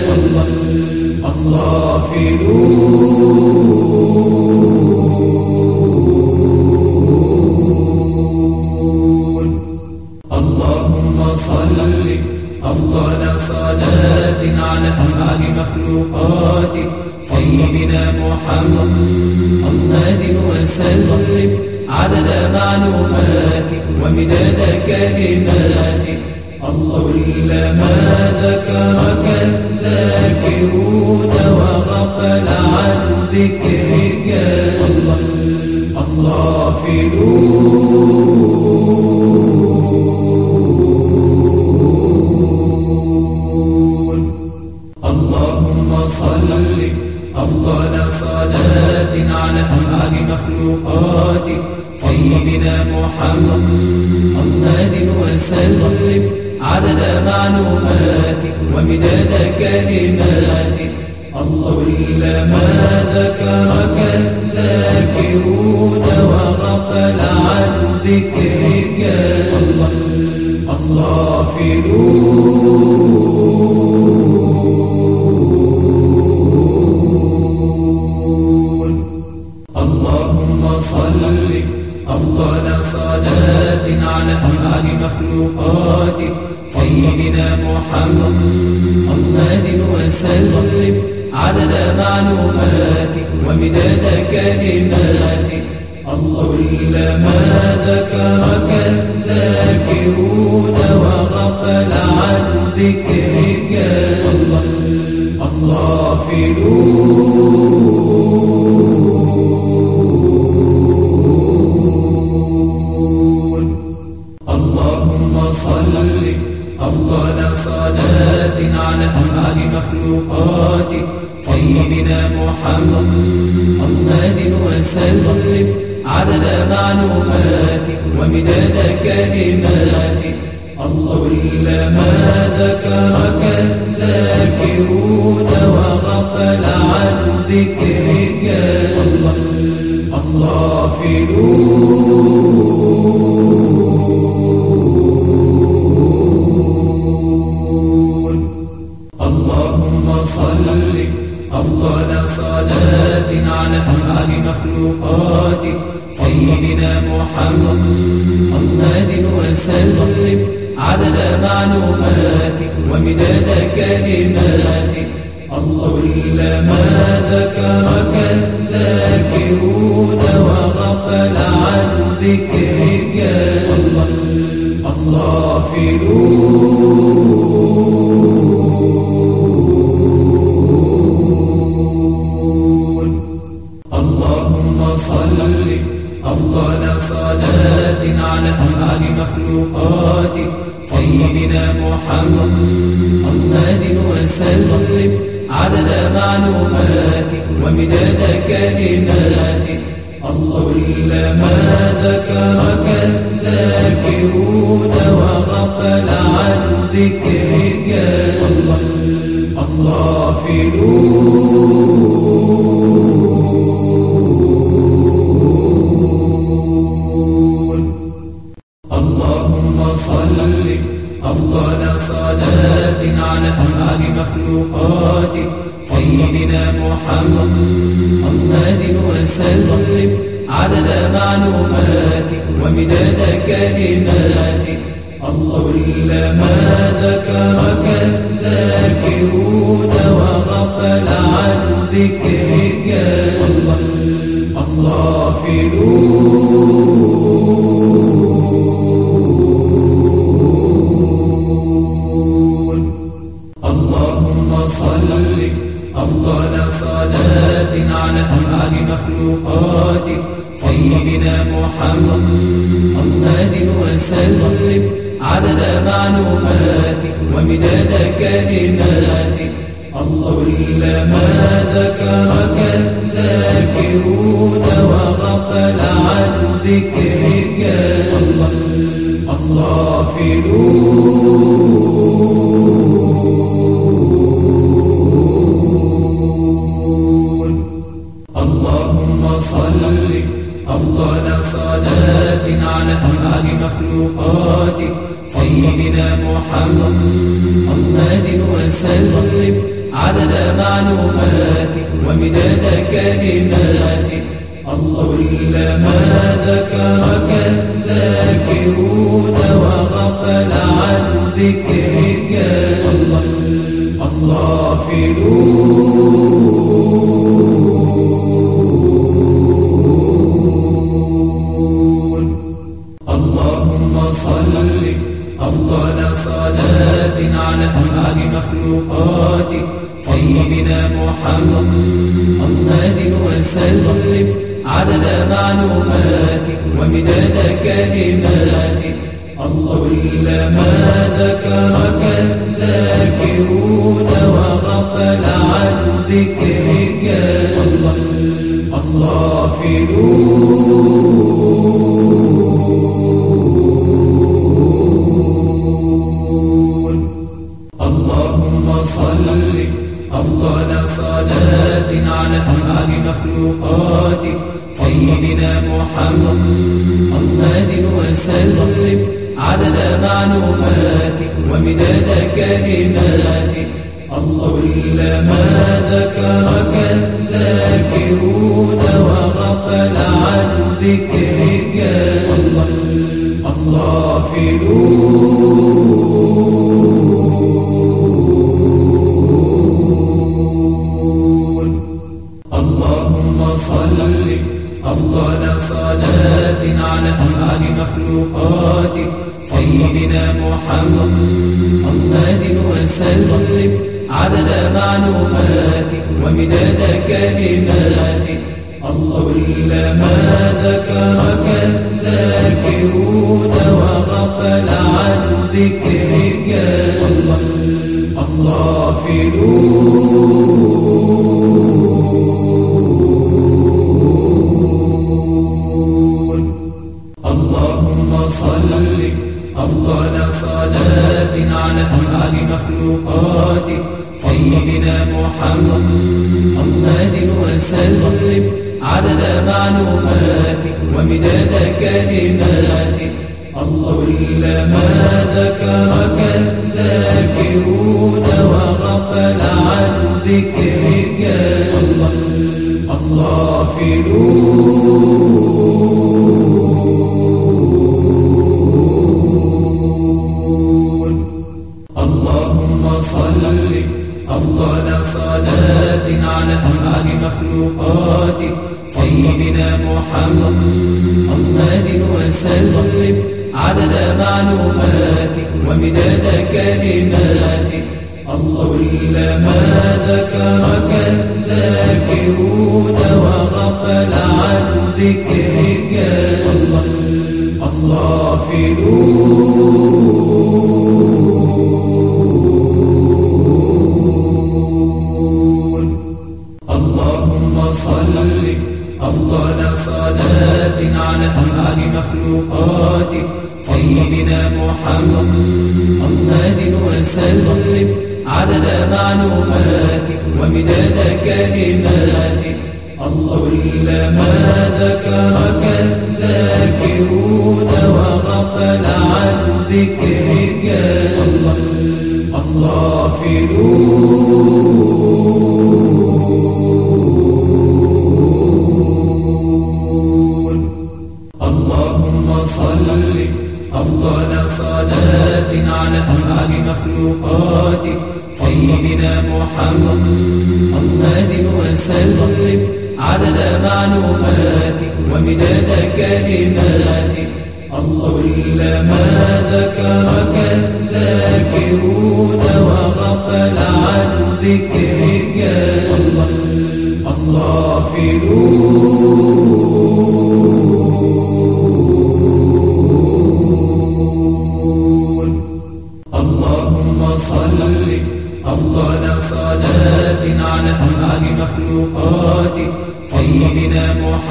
الغافلون. اللهم صل أفضل صلاة على أسعد مخلوقاتك سيدنا محمد وسلم عدد معلوماتك ومداد كلماتك. الله كلما ذكرك الذاكرون وغفل عن ذكرك الغافلون. اللهم صل أفضل صلاة على أسعد مخلوقاتك سيدنا محمد وسلم عدد معلوماتك ومداد كلماتك. الله كلما ذكرك الذاكرون وغفل عن ذكرك الغافلون. اللهم صل أفضل صلاة على أسعد مخلوقاتك سيدنا محمد وسلم عدد معلوماتك ومداد كلماتك. الله كلما ذكرك الذاكرون وغفل عن ذكرك الغافلون. اللهم صل أفضل صلاة على أسعد مخلوقاتك سيدنا محمد وسلم عدد معلوماتك ومداد كلماتك. الله كلما ذكرك الذاكرون وغفل عن ذكرك الغافلون. معلوماتك ومداد كلماتك. الله لما ذكرك الذاكرون وغفل عن ذكرك الغافلون. اللهم صل أفضل صلاة على أسعد مخلوقاتك سيدنا محمد وسلم عدد معلوماتك ومداد كلماتك. الله لما ذكرك الذاكرون وغفل عن ذكرك الغافلون. اللهم صل أفضل صلاة على أسعد مخلوقاتك سيدنا محمد وسلم عدد معلوماتك ومداد كلماتك. الله لما ذكرك الذاكرون وغفل عن ذكرك الغافلون. اللهم صل أفضل صلاة على أسعد مخلوقاتك سيدنا محمد وسلم عدد معلوماتك ومداد كلماتك. الله لما ذكرك الذاكرون وغفل عن ذكرك الغافلون. اللهم صل أفضل صلاة على أسعد مخلوقاتك سيدنا محمد وسلم عدد معلوماتك ومداد كلماتك. الله لما ذكرك الذاكرون وغفل عن ذكرك الغافلون. اللهم صل أفضل صلاة على أسعد مخلوقاتك سيدنا محمد وسلم عدد معلوماتك ومداد كلماتك. الله لما ذكرك الذاكرون وغفل عن ذكرك الغافلون. اللهم صل أفضل صلاة على أسعد مخلوقاتك سيدنا محمد وسلم عدد معلوماتك ومداد كلماتك. الله لما ذكرك الذاكرون وغفل عن ذكرك الغافلون. اللهم صل أفضل صلاة على أسعد مخلوقاتك سيدنا محمد وسلم عدد معلوماتك ومداد كلماتك. الله لما ذكرك الذاكرون وغفل عن ذكرك الغافلون. اللهم صل أفضل صلاة على أسعد مخلوقاتك سيدنا محمد وسلم عدد معلوماتك ومداد كلماتك. الله لما ذكرك الذاكرون وغفل عن ذكرك الغافلون. أفضل صلاة على أسعد مخلوقاتك سيدنا محمد وسلم عدد معلوماتك ومداد كلماتك. الله لما ذكرك الذاكرون وغفل عن ذكرك الغافلون. اللهم صل أفضل صلاة على أسعد مخلوقاتك سيدنا محمد وسلم عدد معلوماتك ومداد كلماتك. الله لما ذكرك الذاكرون وغفل عن ذكرك الغافلون. اللهم صل أفضل صلاة على أسعد مخلوقاتك سيدنا محمد وسلم عدد معلوماتك ومداد كلماتك. الله لما ذكرك الذاكرون وغفل عن ذكرك الغافلون. اللهم صل أفضل صلاة على أسعد مخلوقاتك سيدنا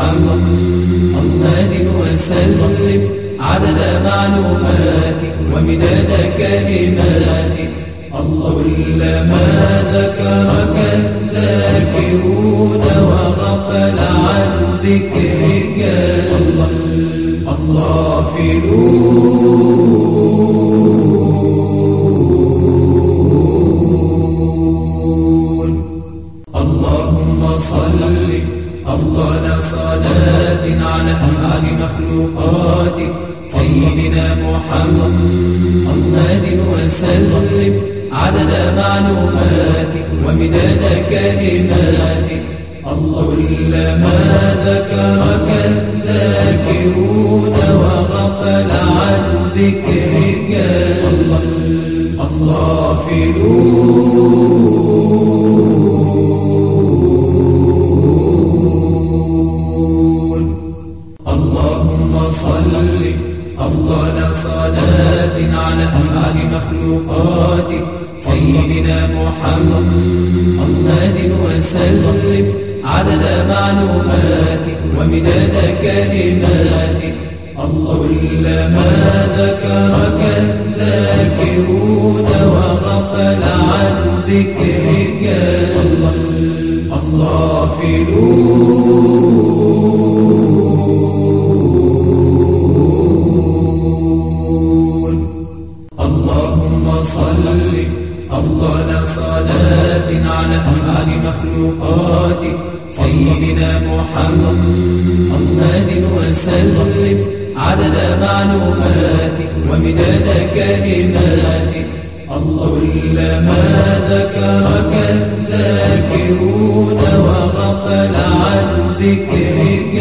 محمد وسلم عدد معلوماتك ومداد كلماتك. الله لما ذكرك الذاكرون وغفل عن ذكرك الغافلون. اللهم صل أفضل صلاة على أسعد مخلوقاتك سيدنا محمد وسلم عدد معلوماتك ومداد كلماتك. الله لما ذكرك الذاكرون وغفل عن ذكرك الغافلون. اللهم صل أفضل صلاة على أسعد مخلوقاتك سيدنا محمد وسلم عدد معلوماتك ومداد كلماتك. الله لما ذكرك الذاكرون وغفل عن ذكرك الغافلون. اللهم صل أفضل صلاة على أسعد مخلوقاتك سيدنا محمد وسلم عدد معلوماتك ومداد كلماتك. الله لما ذكرك الذاكرون وغفل عن ذكرك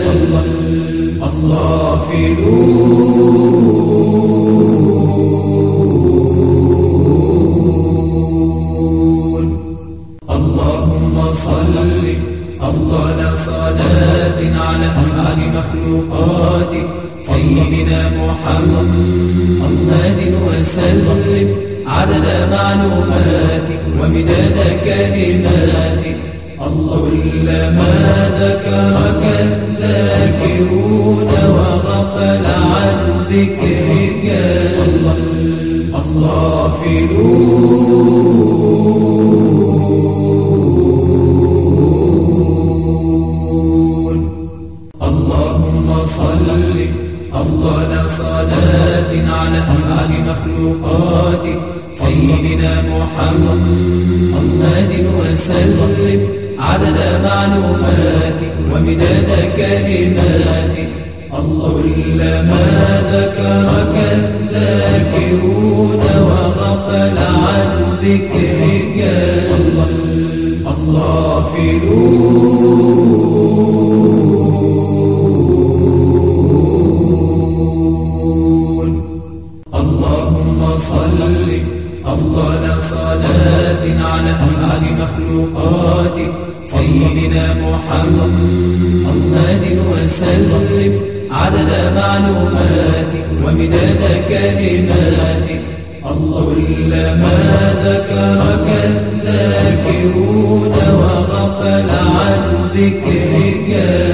الغافلون. اللهم صل أفضل صلاة على أسعد مخلوقاتك سيدنا محمد وسلم عدد معلوماتك ومداد كلماتك. الله لما ذكرك الذاكرون وغفل عن ذكرك الغافلون. اللهم صل أفضل صلاة على أسعد مخلوقاتك سيدنا محمد وسلم عدد معلوماتك ومداد كلماتك. الله لما ذكرك الذاكرون وغفل عن ذكرك الغافلون. اللهم صل أفضل صلاة على أسعد مخلوقاتك سيدنا محمد وسلم عدد معلوماتك ومداد كلماتك. اللهم ما ذكرك الذاكرون وغفل عن ذكرك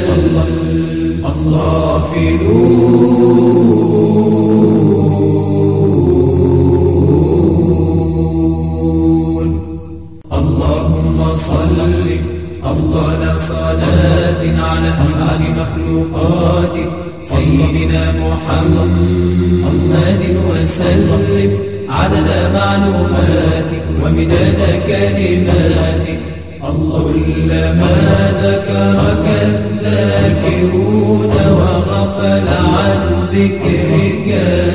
الغافلون. اللهم صل أفضل صلاة على أسعد مخلوقاتك سيدنا محمد وسلم عدد معلوماتك ومداد كلماتك. اللهم ما ذكرك الذاكرون وغفل عن ذكرك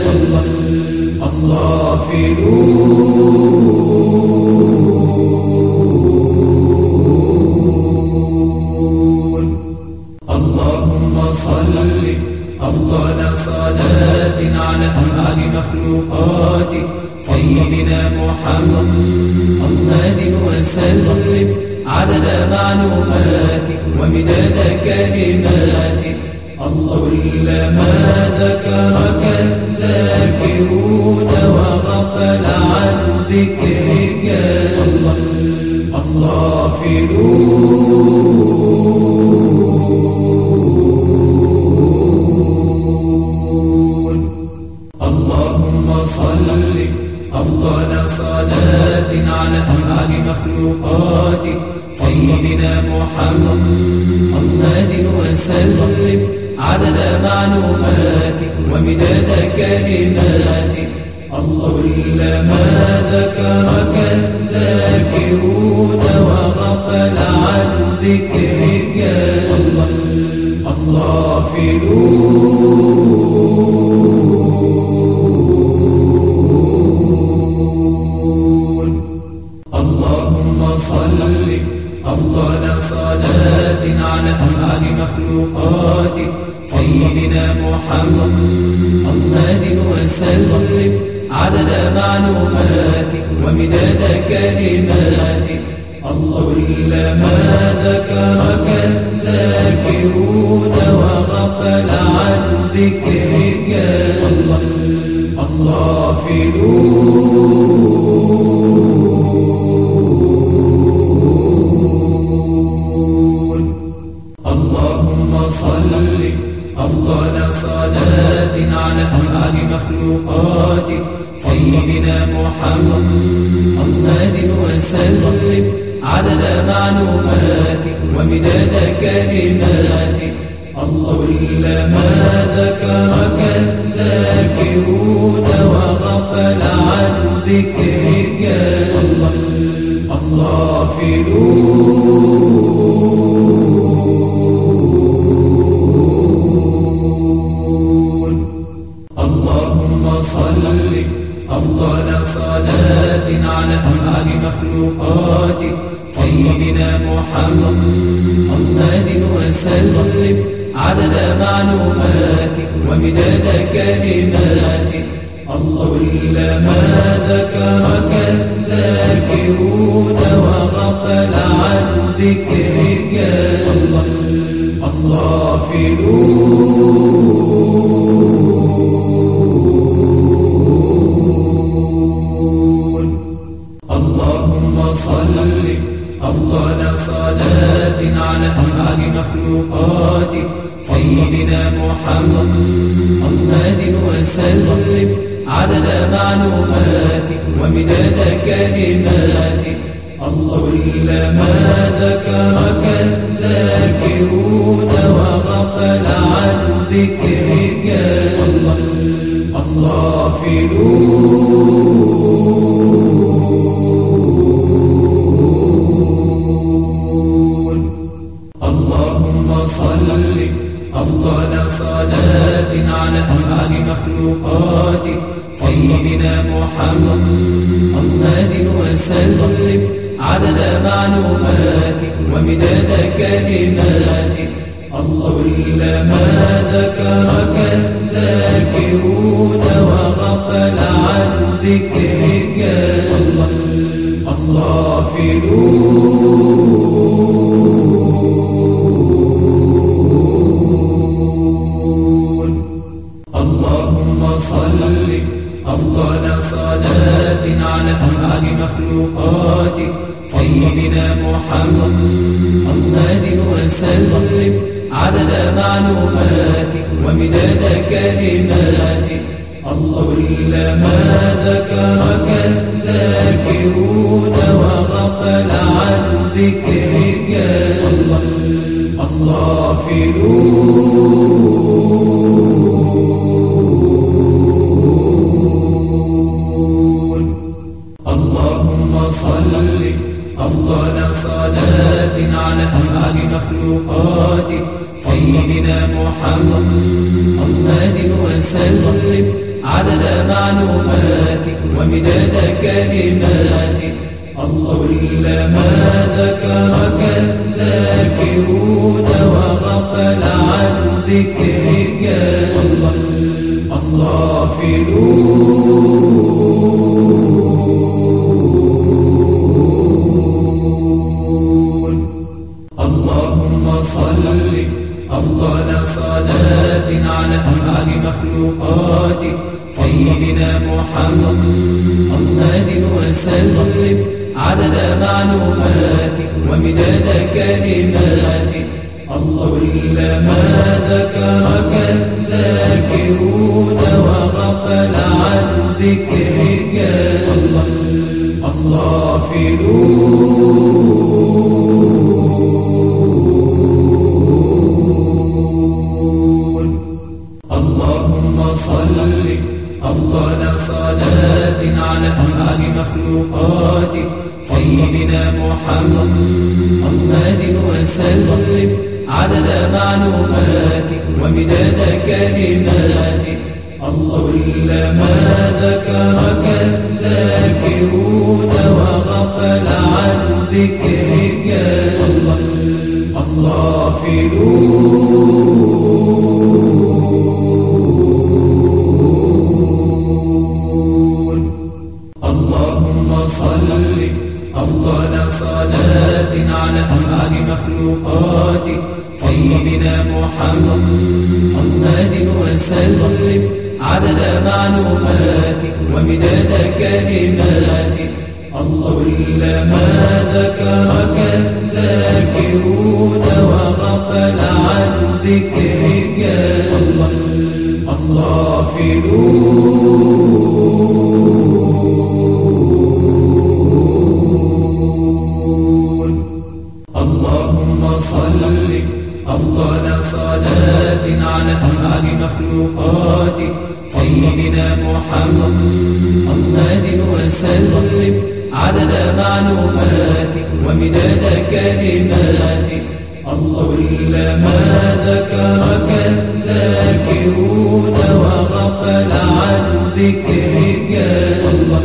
الغافلون. اللهم صل أفضل صلاة على أسعد مخلوقاتك سيدنا محمد وسلم عدد معلوماتك ومداد كلماتك. اللهم ما ذكرك الذاكرون وغفل عن ذكرك الغافلون. اللهم صل أفضل صلاة على أسعد مخلوقاتك سيدنا محمد وسلم عدد معلوماتك ومداد كلماتك. اللهم ما ذكرك الذاكرون وغفل عن ذكرك الغافلون. اللهم صل أفضل صلاة على أسعد مخلوقاتك سيدنا محمد وسلم عدد معلوماتك ومداد كلماتك. اللهم ما ذكرك الذاكرون وغفل عن ذكرك الغافلون. اللهم صل أفضل صلاة على أسعد مخلوقاتك سيدنا محمد وسلم عدد معلوماتك ومداد كلماتك. اللهم ما ذكرك الذاكرون وغفل عن ذكرك الغافلون. اللهم صل أفضل صلاة على أسعد مخلوقاتك سيدنا محمد وسلم عدد معلوماتك ومداد كلماتك. اللهم ما ذكرك الذاكرون وغفل عن ذكرك الغافلون. اللهم صل أفضل صلاة على أسعد مخلوقاتك سيدنا محمد وسلم عدد معلوماتك ومداد كلماتك. اللهم ما ذكرك الذاكرون وغفل عن ذكرك الغافلون. اللهم صل أفضل صلاة على أسعد مخلوقاتك سيدنا محمد وسلم عدد معلوماتك ومداد كلماتك. الله كلما ذكرك الذاكرون وغفل عن ذكرك الله الغافلون. اللهم صل أفضل صلاة على أسعد مخلوقاتك سيدنا محمد وسلم عدد معلوماتك ومداد كلماتك. الله كلما ذكرك الذاكرون وغفل عن ذكرك الله الغافلون. اللهم صل أفضل صلاة على أسعد مخلوقاتك سيدنا محمد وسلم عدد معلوماتك ومداد كلماتك. الله كلما ذكرك الذاكرون وغفل عن ذكرك الله الغافلون. اللهم صل أفضل صلاة على أسعد مخلوقاتك سيدنا محمد وسلم عدد معلوماتك ومداد كلماتك. الله كلما ذكرك الذاكرون وغفل عن ذكرك الله الغافلون. اللهم صل أفضل صلاة على أسعد مخلوقاتك سيدنا محمد وسلم عدد معلوماتك ومداد كلماتك. الله كلما ذكرك الذاكرون وغفل عن ذكرك الله الغافلون. اللهم صل أفضل صلاة على أسعد مخلوقاتك سيدنا محمد وسلم عدد معلوماتك ومداد كلماتك. الله كلما ذكرك الذاكرون وغفل عن ذكرك الله الغافلون. اللهم صل أفضل صلاة على أسعد مخلوقاتك سيدنا محمد وسلم عدد معلوماتك ومداد كلماتك. الله كلما ذكرك الذاكرون وغفل عن ذكرك الله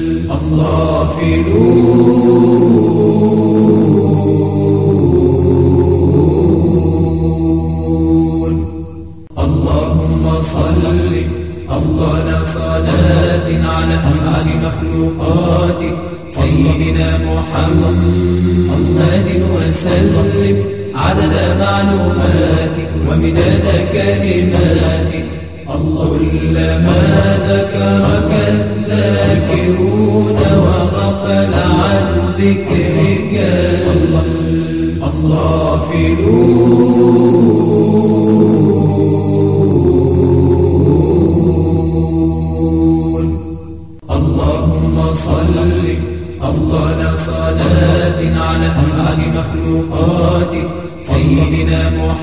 الغافلون. اللهم صل أفضل صلاة على أسعد مخلوقاتك سيدنا محمد وسلم عدد معلوماتك ومداد كلماتك. الله كلما ذكرك الذاكرون وغفل عن ذكرك الله الغافلون. اللهم صل أفضل صلاة على أسعد مخلوقاتك سيدنا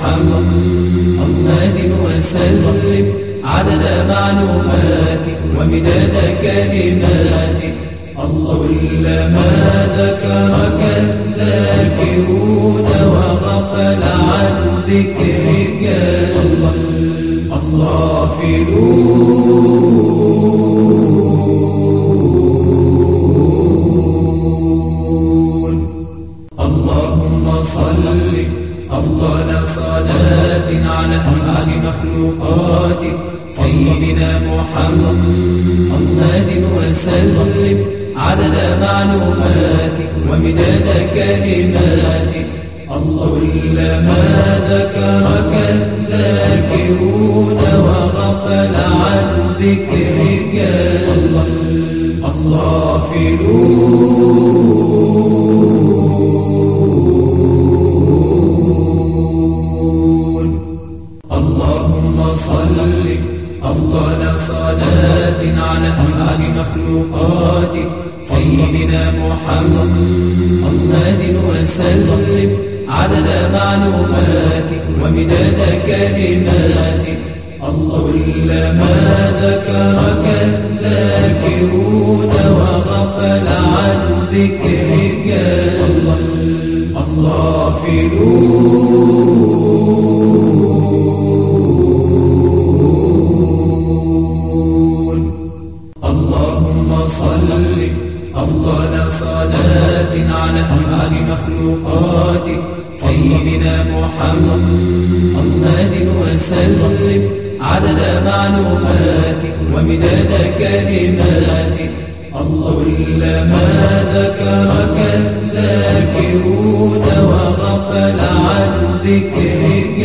محمد وسلم عدد معلوماتك ومداد كلماتك. الله كلما ذكرك الذاكرون وغفل عن ذكرك الله الغافلون. محمد وسلم عدد معلوماتك ومداد كلماتك. الله كلما ذكرك الذاكرون وغفل عن ذكرك الغافلون. اللهم صل أفضل صلاة على أسعد مخلوقاتك سيدنا محمد وسلم عدد معلوماتك ومداد كلماتك. الله كلما ذكرك الذاكرون وغفل عن ذكرك الغافلون. اللهم صل أفضل صلاة على أسعد مخلوقاتك سيدنا محمد وسلم عدد معلوماتك ومداد كلماتك. الله كلما ذكرك الذاكرون وغفل عن ذكرك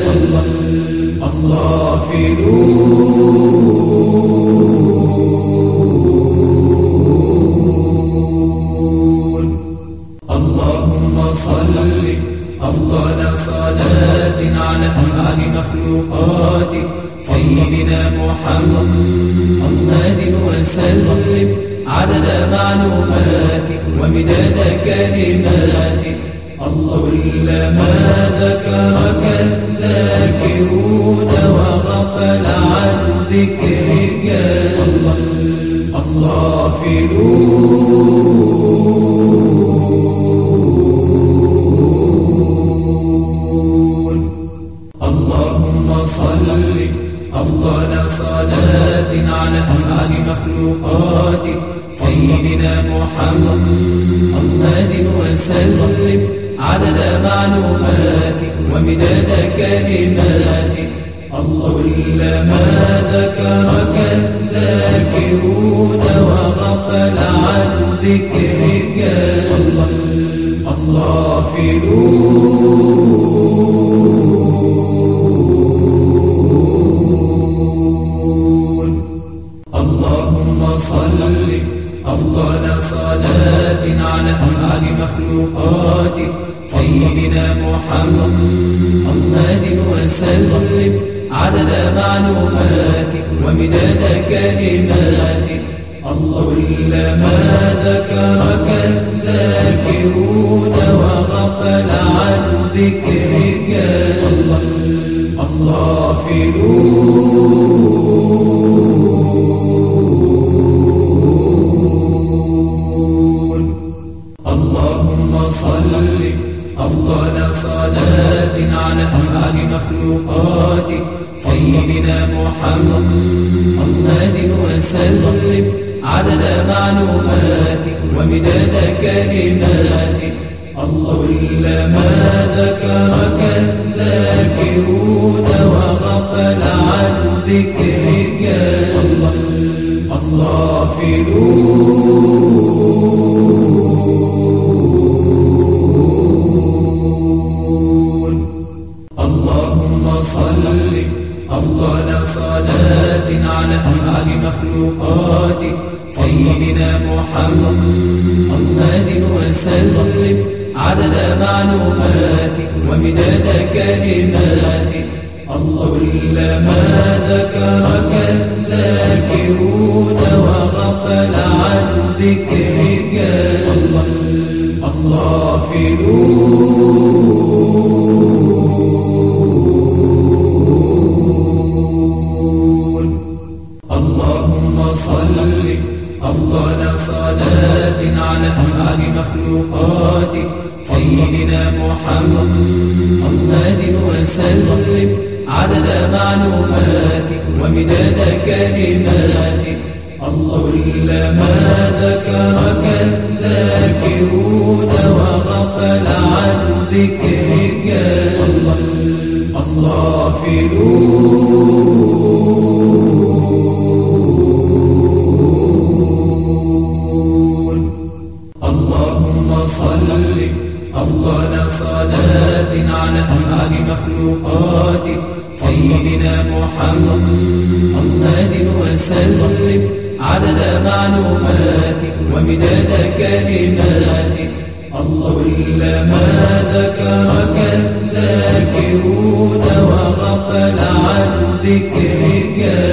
الغافلون. اللهم صل أفضل صلاة على أسعد مخلوقاتك سيدنا محمد وسلم عدد معلوماتك ومداد كلماتك. الله كلما ذكرك الذاكرون وغفل عن ذكرك الغافلون. اللهم صل أفضل صلاة على أسعد مخلوقاتك سيدنا محمد وسلم عدد معلوماتك ومداد كلماتك. الله كلما ذكرك الذاكرون وغفل عن ذكرك الغافلون. اللهم صل أفضل صلاة على أسعد مخلوقاتك سيدنا محمد وسلم عدد معلوماتك ومداد كلماتك. الله كلما ذكرك الذاكرون وغفل عن ذكرك الغافلون. اللهم صل أفضل صلاة على أسعد مخلوقاتك سيدنا محمد وسلم عدد معلوماتك ومداد كلماتك. الله كلما ذكرك الذاكرون وغفل عن ذكرك الغافلون. اللهم صل أفضل صلاة على أسعد مخلوقاتك سيدنا محمد وسلم عدد معلوماتك ومداد كلماتك. الله كلما ذكرك الذاكرون وغفل عن ذكرك الغافلون. اللهم صل أفضل صلاة على أسعد مخلوقاتك سيدنا محمد وسلم عدد معلوماتك ومداد كلماتك. الله كلما ذكرك الذاكرون وغفل عن ذكرك الغافلون. صل أفضل صلاة على أسعد مخلوقاتك سيدنا محمد وسلم عدد معلوماتك ومداد كلماتك. اللهم ما ذكرك الذاكرون وغفل عن ذكرك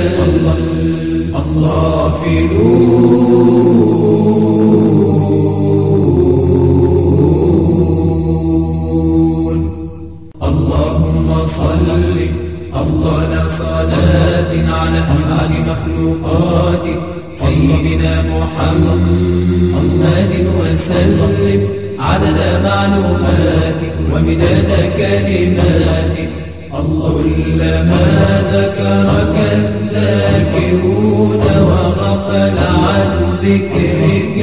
الغافلون. اللهم صل أفضل صلاة على أسعد مخلوقاتك سيدنا محمد وسلم عدد معلوماتك ومداد كلماتك. اللهم ما ذكرك الذاكرون وغفل عن ذكرك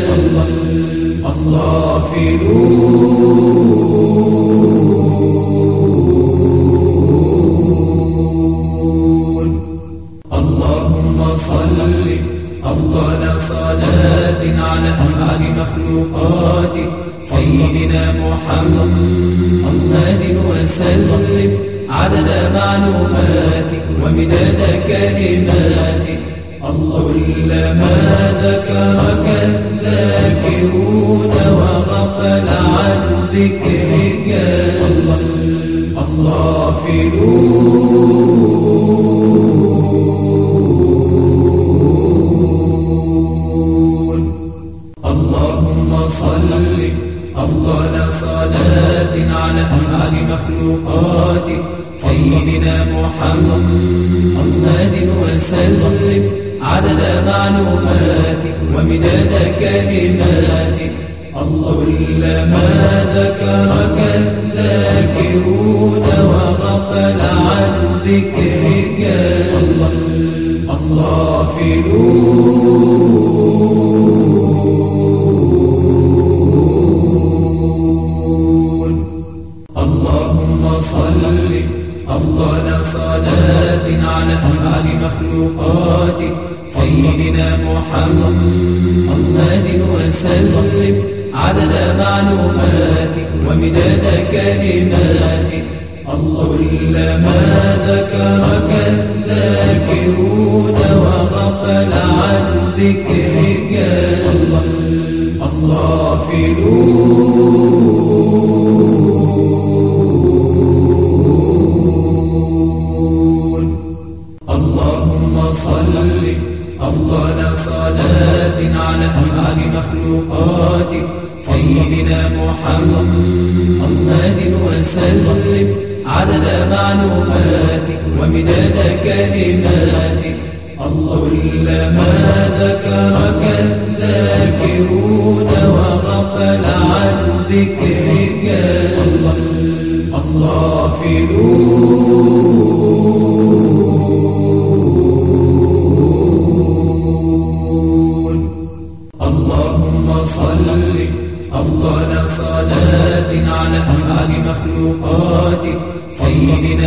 الغافلون. اللهم صل أفضل صلاة على أسعد مخلوقاتك سيدنا محمد وسلم عدد معلوماتك ومداد كلماتك. اللهم ما ذكرك الذاكرون وغفل عن ذكرك الغافلون. اللهم صل أفضل صلاة على أسعد مخلوقاتك سيدنا محمد وسلم عدد معلوماتك ومداد كلماتك. اللهم ما ذكرك الذاكرون وغفل عن ذكرك الغافلون. اللهم صل أفضل صلاة على أسعد مخلوقاتك سيدنا محمد وسلم عدد معلوماتك ومداد كلماتك. اللهم ما ذكرك الذاكرون وغفل عن ذكرك الغافلون. اللهم صل أفضل صلاة على أسعد مخلوقاتك سيدنا محمد وسلم عدد معلوماتك ومداد كلماتك. اللهم ما ذكرك الذاكرون وغفل عن ذكرك الغافلون. اللهم صل أفضل صلاة على أسعد مخلوقاتك سيدنا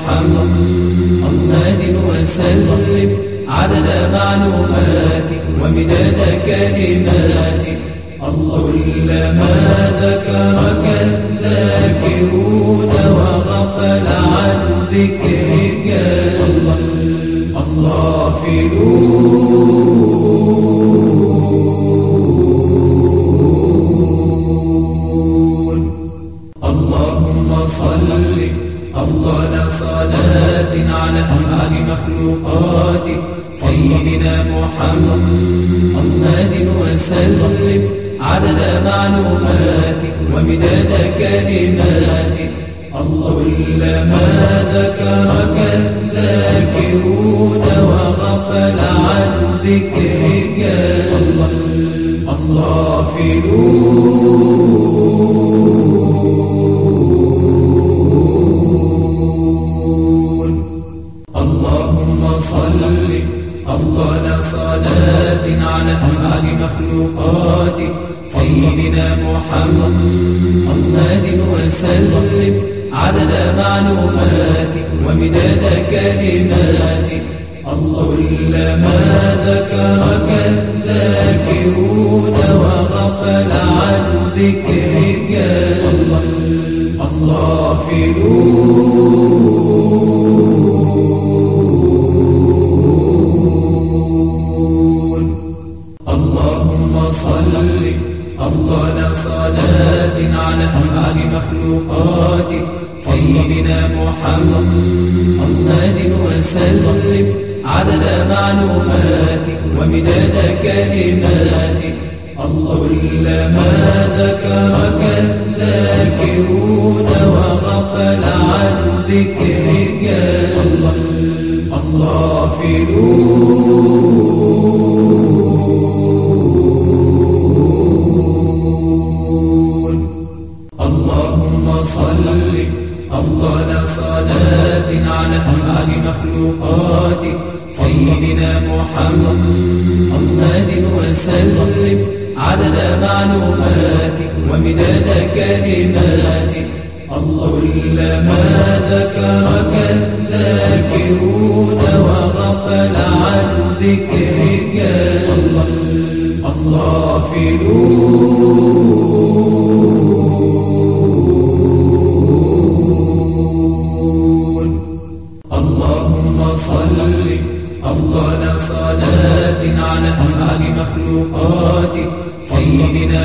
محمد وسلم عدد معلوماتك ومداد كلماتك. اللهم ما ذكرك الذاكرون وغفل عن ذكرك الغافلون. اللهم صل أفضل صلاة على أسعد مخلوقاتك سيدنا محمد وسلم عدد معلوماتك ومداد كلماتك. اللهم ما ذكرك الذاكرون وغفل عن ذكرك الغافلون. اللهم صل أفضل صلاة على أسعد مخلوقاتك سيدنا محمد وسلم عدد معلوماتك ومداد كلماتك. اللهم ما ذكرك الذاكرون وغفل وغفل عن ذكرك الغافلون. اللهم صل أفضل صلاة على أسعد مخلوقاتك سيدنا محمد وسلم عدد معلوماتك ومداد كلماتك. كلما ذكرك الذاكرون وغفل عن ذكرك الغافلون. اللهم صل أفضل صلاة على أسعد مخلوقاتك سيدنا محمد وسلم عدد معلوماتك ومداد كلماتك. كلما ذكرك الذاكرون وغفل عن ذكرك الغافلون. اللهم صل أفضل صلاة على أسعد مخلوقاتك سيدنا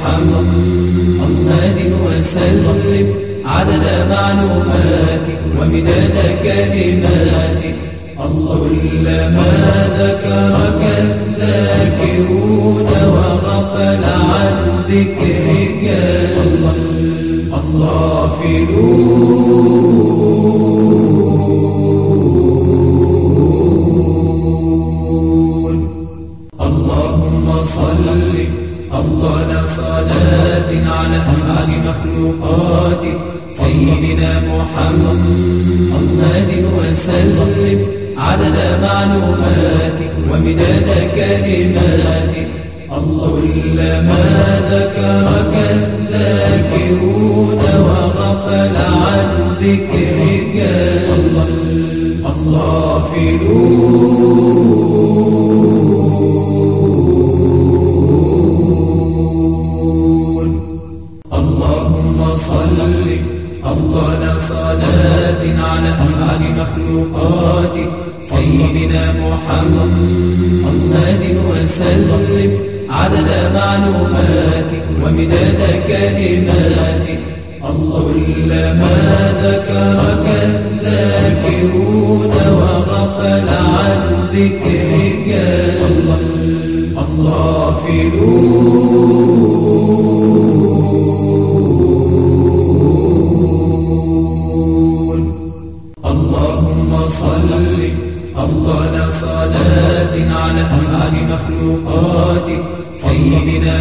محمد وسلم عدد معلوماتك ومداد كلماتك. كلما ذكرك الذاكرون وغفل عن ذكرك الغافلون. اللهم صل أفضل صلاة على أسعد مخلوقاتك سيدنا محمد وسلم عدد معلوماتك ومداد كلماتك. كلما ذكرك الذاكرون وغفل عن ذكرك الغافلون. اللهم صل أفضل صلاة على أسعد مخلوقاتك سيدنا محمد وسلم عدد معلوماتك ومداد كلماتك. كلما ذكرك الذاكرون وغفل عن ذكرك الغافلون. اللهم صل أفضل صلاة على أسعد مخلوقاتك سيدنا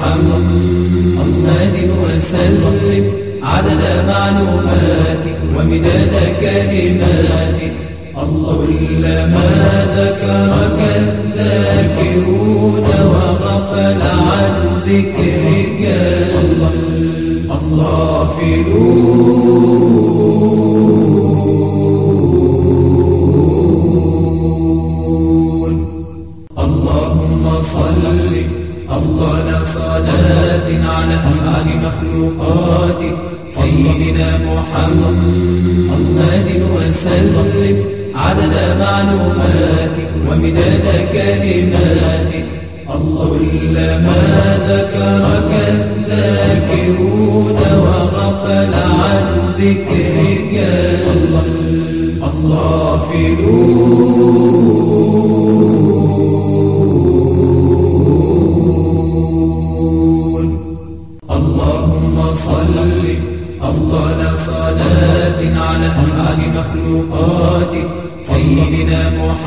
محمد وسلم عدد معلوماتك ومداد كلماتك. كلما ذكرك الذاكرون وغفل عن ذكرك الغافلون. اللهم صل أفضل صلاة على أسعد مخلوقاتك سيدنا محمد وسلم عدد معلوماتك ومداد كلماتك. كلما ذكرك الذاكرون وغفل عن ذكرك الغافلون. اللهم صل أفضل صلاة على أسعد مخلوقاتك سيدنا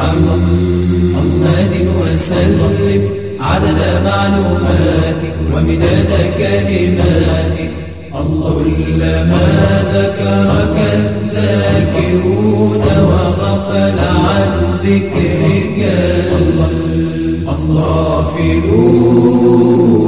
محمد وسلم عدد معلوماتك ومداد كلماتك. كلما ذكرك الذاكرون وغفل عن ذكرك الغافلون.